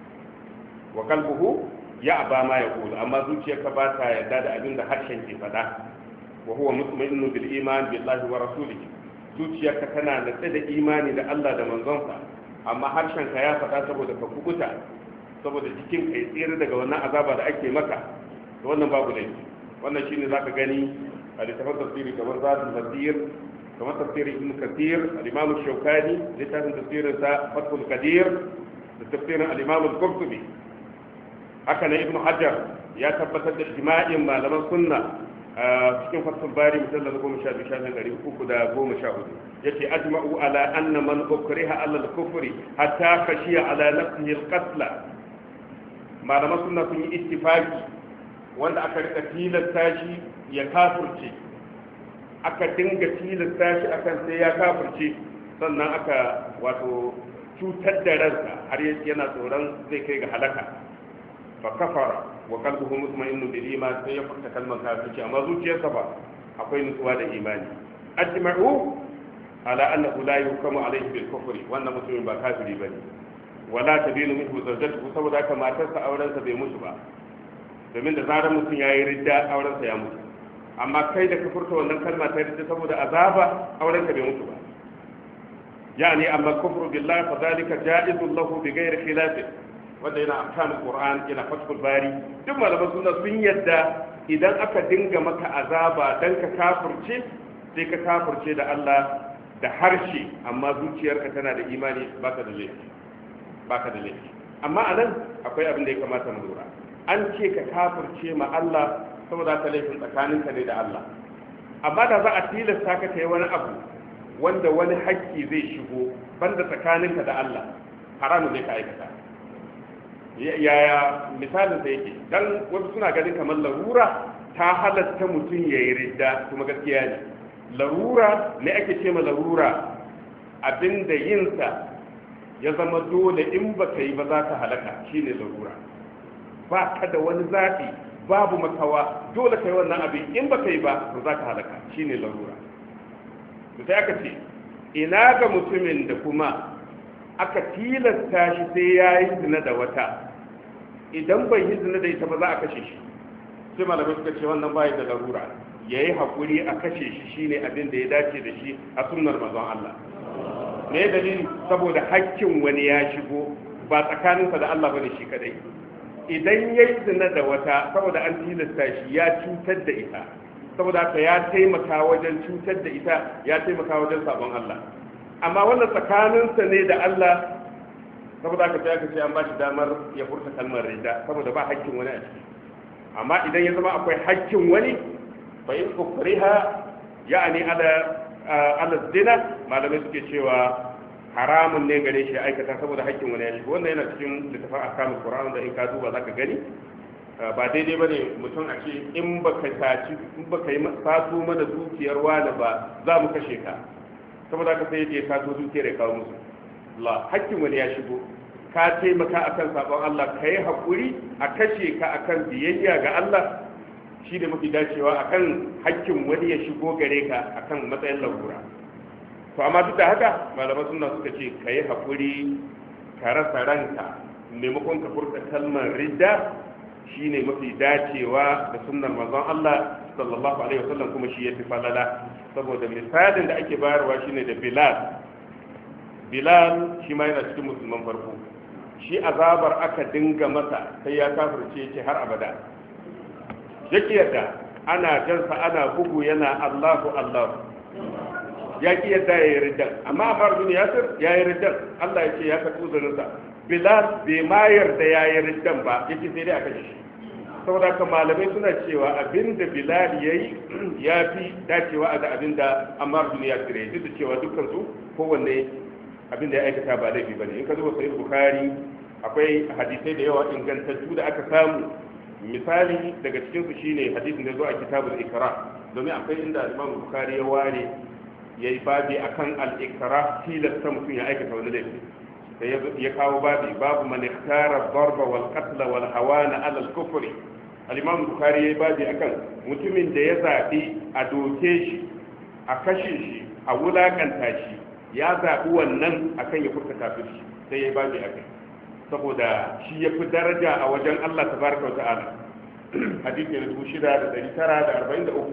wa qalbuhu ya aba ma yaqulu, amma zuciyarka ba ta yarda da abin da harshen ke faɗa. wa huwa mutma'innun bil iman billahi wa rasulihi, zuciyarka tana natsa da imani da Allah da manzonsa, amma harshenka ya faɗa saboda ka kubuta, saboda jikin ka ya tsira daga wannan azaba da ake maka. to wannan babu laifi. wannan shine zaka gani a littafin tafsiri kamar zadul masir, kamar tafsirin ibn kathir, al-imam shaukani littafin tafsirin sa fathul qadir, da tafsirin al-imam al-qurtubi. haka ne ibn hajar ya tabbatar da ijma'in malaman sunna cikin fathul bari mujallal 12,314 yace ajma'u ala anna man ukriha ala al-kufri hatta khashiya ala nafsihi al-qatl. malaman sunna sun yi ittifaqi wanda aka rika tilasta shi ya kafirce, aka dinga tilasta shi akan sai ya kafirce, sannan aka wato cutar da ransa har yana tsoron zai kai ga halaka. fa kafara wa qalbuhu mutma'innun bil iman, sai ya furta kalmar kafirci amma zuciyarsa ba akwai nutsuwa da imani. ajma'u ala annahu la yuhkamu alayhi bil kufri, wannan mutumin ba kafiri bane. wala tabinu minhu zawjatuhu, saboda haka matarsa aurensa bai mutu ba, domin da zarar mutum ya yi ridda aurensa ya mutu. amma kai da ka furta wannan kalma ta ridda saboda azaba, aurenka bai mutu ba. yani amma kufru billahi fa zalika ja'izun lahu bi ghairi khilaf, wanda yana ahkamul qur'an, yana fathul bari. duk malaman sunna sun yadda idan aka dinga maka azaba dan ka kafirce, sai ka kafirce da Allah da harshe, amma zuciyarka tana da imani, baka da laifi. amma anan akwai abin da ya kamata mu lura. an ce ka kafirce ma Allah saboda ka laifin tsakaninka ne da Allah, amma da za a tilasta ka ta yi wani abu wanda wani haƙƙi zai shigo banda tsakaninka da Allah, haramun zai ka aikata. yaya misalin da yake? dan wasu suna ganin kamar larura ta halatta mutum ya yi ridda, kuma gaskiya ne. larura ne ake ce ma larura, abinda yinsa ya zama dole, in ba ka yi ba za ka halaka, shine larura. ba ka da wani zaɓi, babu makawa, dole ka yi wannan abin, in ba ka yi ba to za ka halaka, shine larura. sai aka ce ina ga mutumin da kuma aka tilasta shi sai ya yi zina da wata, idan bai yi zina da ita ba za a kashe shi. sai malamai suka ce wannan bayi da larura, ya yi haƙuri a kashe shi shine abin da ya dace da shi a sunnar manzon Allah. me dalili? saboda hakkin wani ya shigo, ba tsakaninsa da Allah bane shi kadai. idan ya yi zina da wata saboda an tilasta shi, ya cutar da ita, saboda haka ya taimaka wajen cutar da ita, ya taimaka wajen sabon Allah. amma wannan tsakaninsa ne da Allah, saboda haka sai aka ce an ba shi damar ya furta kalmar rida, saboda ba hakkin wani a ciki. amma idan ya zama akwai hakkin wani, fa in ukriha ya'ani ala zina, malamai suke cewa haramun ne gare shi ya aikata saboda haƙƙin wani ya shigo. Wannan yana cikin littafin ahkamul Qur'an da in ka duba zaka gani ba daidai bane mutum a ce in baka yi sato mana dukiyar wani ba za mu kashe ka, saboda haka sai ya sato dukiyar ya kawo musu. la haƙƙin wani ya shigo, ka taimaka akan sabon Allah, ka yi haƙuri a kashe ka akan biyayya ga Allah, shi da mafi dacewa akan haƙƙin wani ya shigo gare ka akan matsayin larura. To amma duk da haka malaman sunna suka ce ka yi haƙuri ka rasa ranka maimakon ka furta kalmar ridda, shine mafi dacewa da sunnar manzon Allah sallallahu alaihi wasallam, kuma shi yafi falala. Saboda misalin da ake bayarwa shine da Bilal shi ma yana cikin musulman farko, shi azabar aka dinga masa sai ya kafirce ce har abada, yake yadda ana jansa ana bugu yana Allahu Allahu, ya ki yadda ya yi riddan. Amma Ammar bin Yasir ya yi riddan, Allah ya ce ya karɓi uzurinsa. Bilal bai ma yarda ya yi riddan ba, yake sai dai aka kashe shi. Saboda haka malamai suna cewa abinda Bilal ya yi ya fi dacewa da abinda Ammar bin Yasir ya yi, duk da cewa dukkan su kowanne abinda ya aikata ba laifi bane. In ka zo Sahih Bukhari akwai hadisai da yawa ingantattu da aka samu, misali daga cikin su shine hadisin da zo a kitabul ikra, domin akwai inda Imam Bukhari ya ware yayi babi akan al-ikra, tilasta mutum ya aikata wani laifi, sai ya kawo babu man ikhtara darba wal qatl wal hawana ala al-kufr. Al-Imam Bukhari yayi babi akan mutumin da ya zabi a doke shi, a kashe shi, a wulakanta shi, ya zabi wannan akan ya furta kafirci, sai yayi babi akan saboda shi ya fi daraja a wajen Allah tabaraka wa ta'ala. Hadisi na 6943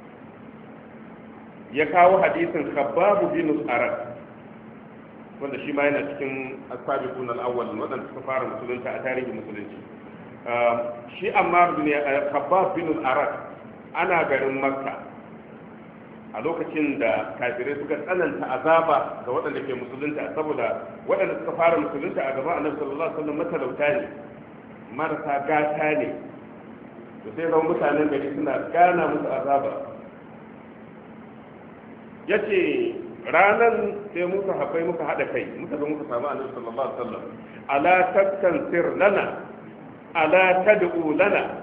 ya kawo hadisin Khabbab bin Arat, wanda shi ma yana cikin as-sabiqun al-awwal, wadanda suka fara musulunta a tarihin musulunci. Shi Ammar bin Khabbab bin Arat ana garin Makka a lokacin da kafirai suka tsananta azaba ga waɗanda ke musulunta, saboda waɗanda suka fara musulunta a gaban Annabi sallallahu alaihi wasallam matalauta ne, marasa gata ne, to sai ran mutanen gari suna gana musu azaba. Yace ranan sai muka haɓai muka haɗa kai muka zo muka samu Annabi sallallahu alaihi wasallam, ala tastansir lana ala tad'u lana.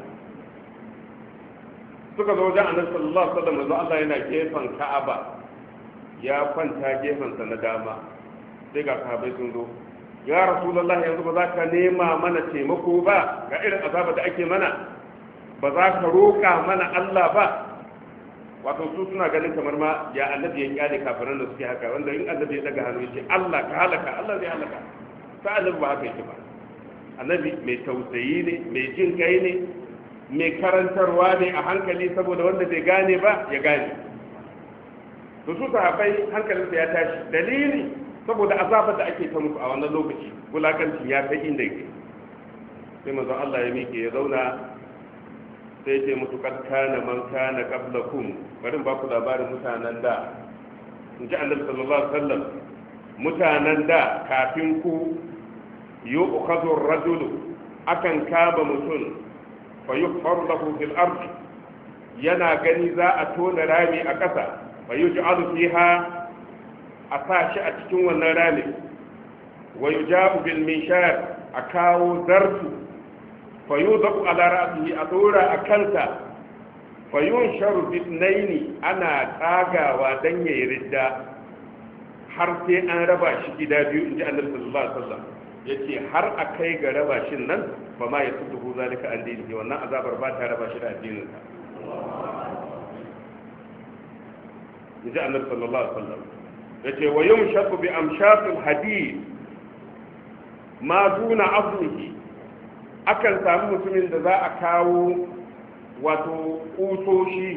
Suka zo wajen Annabi sallallahu alaihi wasallam, manzo Allah yana gefen Ka'aba, ya kwanta gefen sa na dama, sai ga sahabbai sun zo, ya Rasulullah yanzu ba za ka nema mana taimako ba ga irin azaba da ake mana, ba za ka roƙa mana Allah ba. Wato su suna ganin kamar ma ya Annabi ya kyale kafiran da suke haka, wanda in Annabi ya daga hannu ya ce Allah ka halaka, Allah zai halaka. Sai Annabi ba haka yake ba. Annabi mai tausayi ne, mai jin kai ne, mai karantarwa ne a hankali, saboda wanda bai gane ba ya gane. To su sahabbai hankalinsa ya tashi, dalili saboda azabar da ake ta musu a wannan lokaci, wulakancin ya kai inda yake. Sai manzon Allah ya miƙe ya zauna, sai ce musu kad kana man kana qablakum, bari ba ku labarin mutanen da, in ji Annabi sallallahu alaihi wasallam, mutanen da kafin ku yu'khadhu ar-rajulu, akan kaba mutum fa yuhfaru lahu fil ardi, yana gani za a tona rami a ƙasa, fa yuj'alu fiha, a sa shi a cikin wannan rami, wa yujabu bil minshar, a kawo zartu, fa yudabu ala ra'sihi, a dora a kansa, fa yunsharu bitnaini, ana tsagawa dan yayi ridda, har sai an raba shi gida biyu, inji Annabi sallallahu alaihi wasallam. Yace har a kai ga raba shin nan, ba ma ya tudu zalika an dinihi, wannan azabar ba ta raba shi da addinin sa. Yace Annabi sallallahu alaihi wasallam yace wa yumshaqu bi amshatil hadid ma duna azmihi, akan samu mutumin da za a kawo wato kusoshi,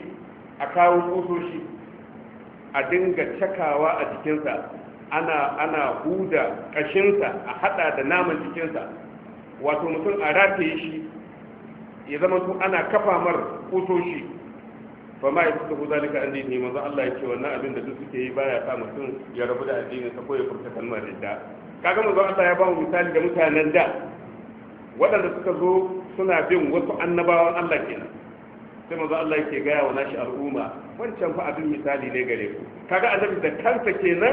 a dinga cakawa a jikinsa, ana huda kashinsa, a hada da naman jikinsa, wato mutum a rataye shi ya zama to ana kafa mar kusoshi. Fa ma yasu zalika an dini, manzo Allah ya ce wannan abin da duk suke yi baya sa mutum ya rabu da addinin sa ko ya furta kalmar ridda. Kaga manzo Allah ya ba mu misali da mutanen da waɗanda suka zo suna bin wasu annabawan Allah kenan, sai manzo Allah yake gaya wa nashi al'umma, wancan fa abin misali ne gare ku. Kaga Annabi da kansa kenan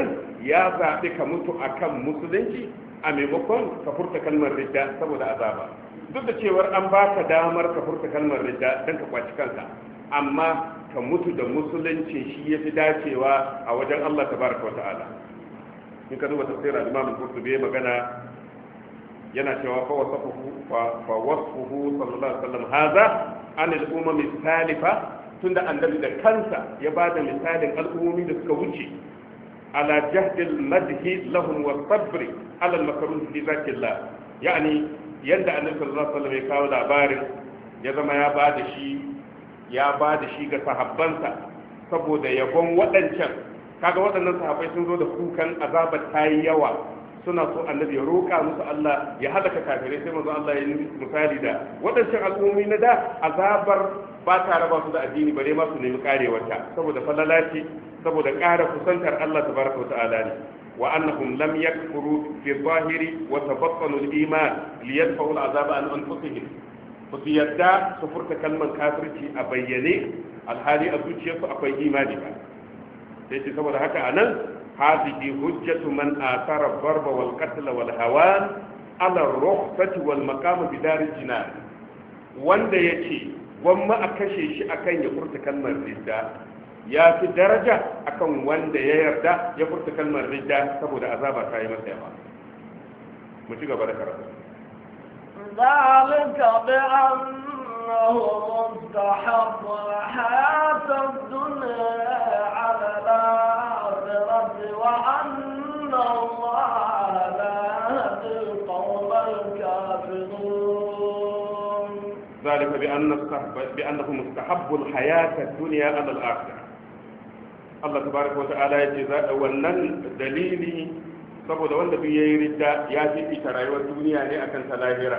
ya zaɓi ka mutu akan musulunci a maimakon ka furta kalmar ridda saboda azaba. Duk da cewar an baka damar ka furta kalmar ridda don ka kwaci kanka, amma ka mutu da musulunci shi ya fi dacewa a wajen Allah tabaraka wa ta'ala. In ka duba tafsirin Imam Qurtubi magana yana cewa fa wasfuhu sallallahu alaihi wasallam hadha an al-umam as-salifa, tunda annabi da kansa ya bada misalin al'ummomi da suka wuce ala jahdil madhi lahum wa sabr ala al-makruh fi zatillah, yani yanda annabi sallallahu alaihi wasallam ya kawo labarin ya zama ya bada shi ga sahabbansa saboda yabon waɗancan. Kaga waɗannan sahabbai sun zo da kukan azabar tayi yawa, suna so annabi ya roƙa musu Allah ya halaka kafirai, sai manzo Allah ya yi misali da waɗancan al'ummi na da azabar ba ta raba su da addini bare ma su nemi karewarta, saboda falala ce, saboda ƙara kusantar Allah tabaraka wa ta'ala ne. wa annahum lam yakfuru fi zahiri wa tabattanu al-iman liyadfa'u al-azaba an anfusihim, ba su yadda su furta kalmar kafirci a bayyane alhali a zuciyarsu akwai imani ba. sai ce saboda haka anan هذه حجة من آثر الضرب والقتل والهوان على الرخصة والمقام بدار الجنان. wanda ya ce gwamma a kashe shi akan ya furta kalmar ridda ya fi daraja akan wanda ya yarda ya furta kalmar ridda saboda azaba ta yi masa yawa. mu ci gaba da karatu. ذلك بأنه مستحب الحياة الدنيا على الآخرة وأن الله لا يهدي القوم الكافرون. ذلك بأنه مستحب الحياة الدنيا على الآخرة. الله تبارك وتعالى يجزاء wannan dalili saboda wanda bai yi ridda ya fifita rayuwar duniya ne akan ta lahira.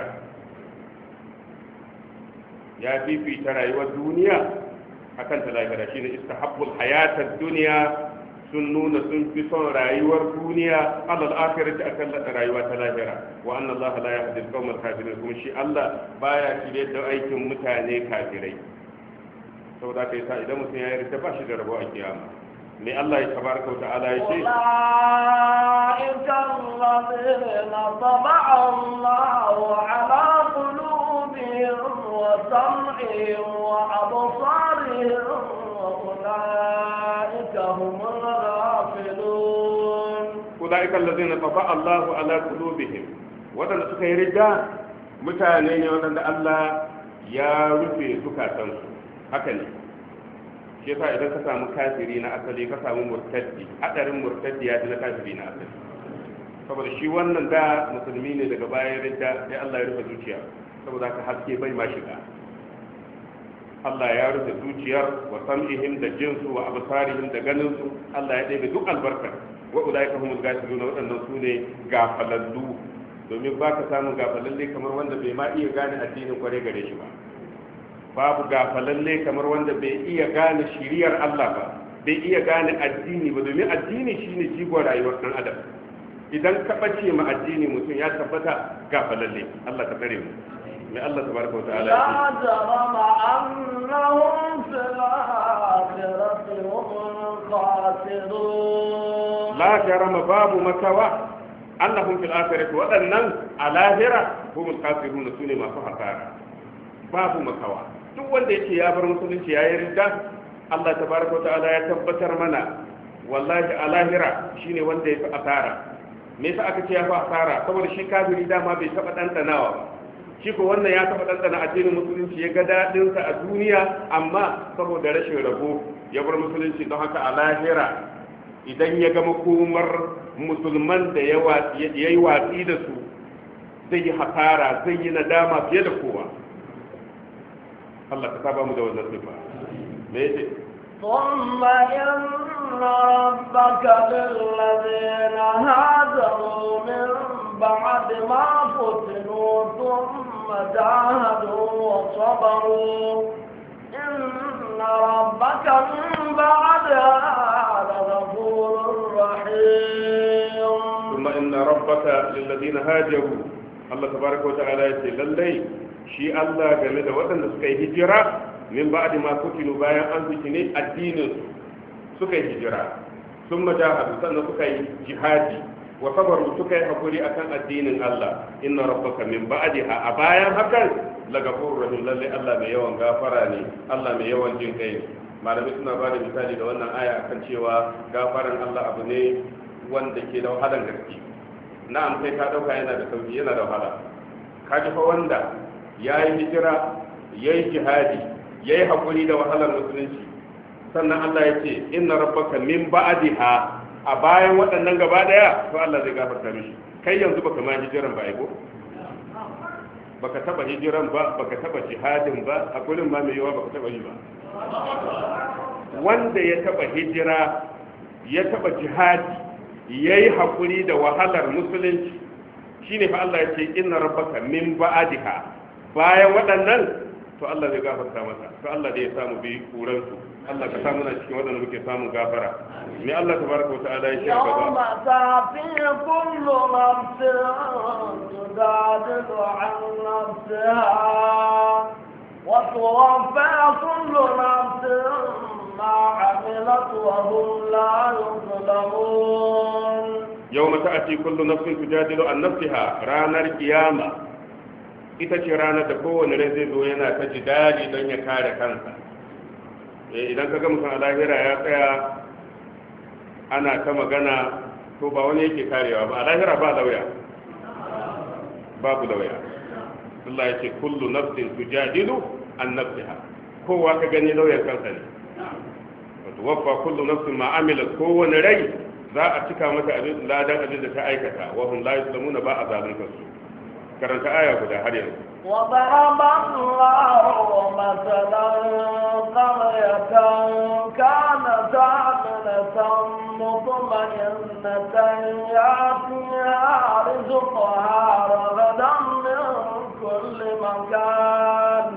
Ya fifita rayuwar duniya akan ta lahira, shine istahabbul hayatad dunya, sun nuna sun fi son rayuwar duniya alal akhirati akan rayuwa ta lahira. wa anna Allah la yahdi al-qawm al-kafirin, kuma shi Allah baya shirye da aikin mutane kafirai. saboda kai sa idan mutum ya yi ridda ba shi da rabo a kiyama. mai Allah ya tabaraka wa ta'ala ya ce ulaika alladhina taba'a Allahu ala qulubihim wa sam'ihim wa absarihim wa ulaika humul ghafilun. ulaika alladhina taba'a Allahu ala qulubihim, wadanda suka yi ridda mutane ne wadanda Allah ya rufe zukatansu. haka ne, shi yasa idan ka samu kafiri na asali ka samu murtaddi, hadarin murtaddi ya fi na kafiri na asali. saboda shi wannan da musulmi ne, daga bayan ridda sai Allah ya rufe zuciya, saboda ka haske bai ma shiga. Allah ya rufe zuciyar wa sam'ihim da jinsu wa absarihim da ganinsu, Allah ya ɗebe duk albarkar. wa ulaika humul ghafilun, waɗannan su ne gafalallu, domin ba ka samu gafalalle kamar wanda bai ma iya gane addinin kware gare shi ba. babu gafalalle kamar wanda bai iya gane shiriyar Allah ba, bai iya gane addini ba, domin addini shine jigon rayuwar dan adam. idan ka bace ma addini mutum ya tabbata gafalalle. Allah ka tsare mu. mai Allah tabaraka wa ta'ala ya la jarama annahum fil akhirati hum khasirun. la jarama, babu makawa, annahum fil akhirati, wadannan a lahira hum khasirun, sune masu hasara. babu makawa, duk wanda yake ya bar musulunci ya yi ridda, Allah tabaraka wa ta'ala ya tabbatar mana wallahi a lahira shine wanda ya fi asara. me yasa aka ce ya fi asara? saboda shi kafiri dama bai taba dandanawa ba, shi ko wannan ya taba dandana addinin musulunci, ya ga dadin sa a duniya, amma saboda rashin rabo ya bar musulunci. don haka a lahira idan ya ga makomar musulman da ya yi watsi da su, zai yi hasara, zai yi nadama fiye da kowa. Allah ka saba mu da wannan sifa. me yake ثم إن ربك للذين هاجروا من بعد ما فتنوا ثم جاهدوا وصبروا إن ربك من بعدها لغفور رحيم. ثم إن ربك للذين هاجروا، الله تبارك وتعالى يقول للي shi Allah game da waɗanda suka yi hijira min ba'di ma kutilu, bayan an fitine addinin suka yi hijira, sun majahadu sannan suka yi jihadi wa sabaru suka yi hakuri akan addinin Allah inna rabbaka min ba'daha a bayan hakan lagafurur rahim lalle Allah mai yawan gafara ne Allah mai yawan jin kai ne malamai suna ba da misali da wannan aya akan cewa gafaran Allah abu ne wanda ke da wahalar gaske na'am kai ka dauka yana da sauki yana da wahala kaji fa wanda yayi hijira yayi jihadi yayi hakuri da wahalar musulunci sannan Allah ya ce inna rabbaka min ba'daha a bayan waɗannan gaba daya to Allah zai gafarta mishi kai yanzu baka ma hijiran ba aiko baka taba hijiran ba baka taba jihadin ba hakurin ma mai yawa baka taba yi ba wanda ya taba hijira ya taba jihadi yayi hakuri da wahalar musulunci shine fa Allah ya ce inna rabbaka min ba'daha bayan waɗannan to Allah zai gafarta masa to Allah da ya samu bi kuran su Allah ka samu na cikin waɗanda muke samun gafara me Allah tabaraka wa ta'ala ya ce gaba yawma ta'ti kullu nafsin tujadilu 'an nafsiha wa tuwaffa kullu nafsin ma 'amilat wa hum la yuzlamun yawma ta'ti kullu nafsin tujadilu 'an nafsiha ranar kiyama ita ce ranar da kowane rai zai zo yana ta jidali don ya kare kansa idan ka ga mutum a lahira ya tsaya ana ta magana to ba wani yake karewa ba a lahira ba lauya babu lauya Allah ya ce kullu nafsin tujadilu an nafsiha kowa ka gani lauyan kansa ne wato waffa kullu nafsin ma amilat kowane rai za a cika mata ladan abin da ta aikata wa hum la yuslamuna ba a zalunta su karanta aya guda har yanzu وضرب الله مثلا قرية كانت آمنة مطمئنة يأتيها رزقها رغدا من كل مكان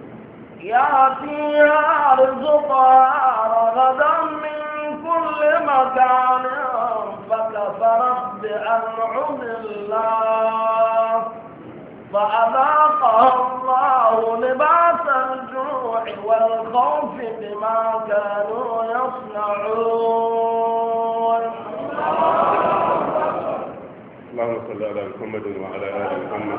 فكفرت بأنعم الله فأذاقها الله لباس الجوع والخوف بما كانوا يصنعون. اللهم صل على محمد وعلى آل محمد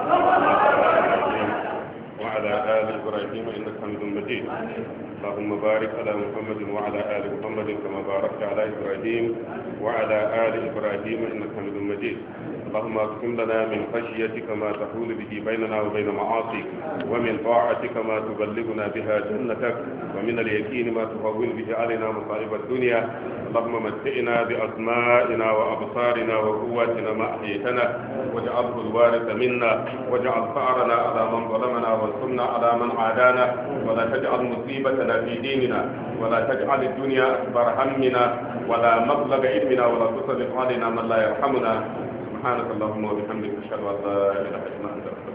وعلى آل إبراهيم إنك حميد مجيد. اللهم بارك على محمد وعلى آل محمد كما باركت على إبراهيم وعلى آل إبراهيم إنك حميد مجيد. اللهم اقسم لنا من خشيتك ما تحول به بيننا وبين معاصيك ومن طاعتك ما تبلغنا بها جنتك ومن اليقين ما تهون به علينا مصائب الدنيا. اللهم متئنا بأسمائنا وأبصارنا وقواتنا ما أحييتنا واجعله الوارث منا واجعل ثأرنا على من ظلمنا وانصرنا على من عادانا ولا تجعل مصيبتنا في ديننا ولا تجعل الدنيا أكبر همنا ولا مبلغ علمنا ولا تسلط علينا من لا يرحمنا. سبحانك اللهم وبحمدك اشهد ان لا اله الا انت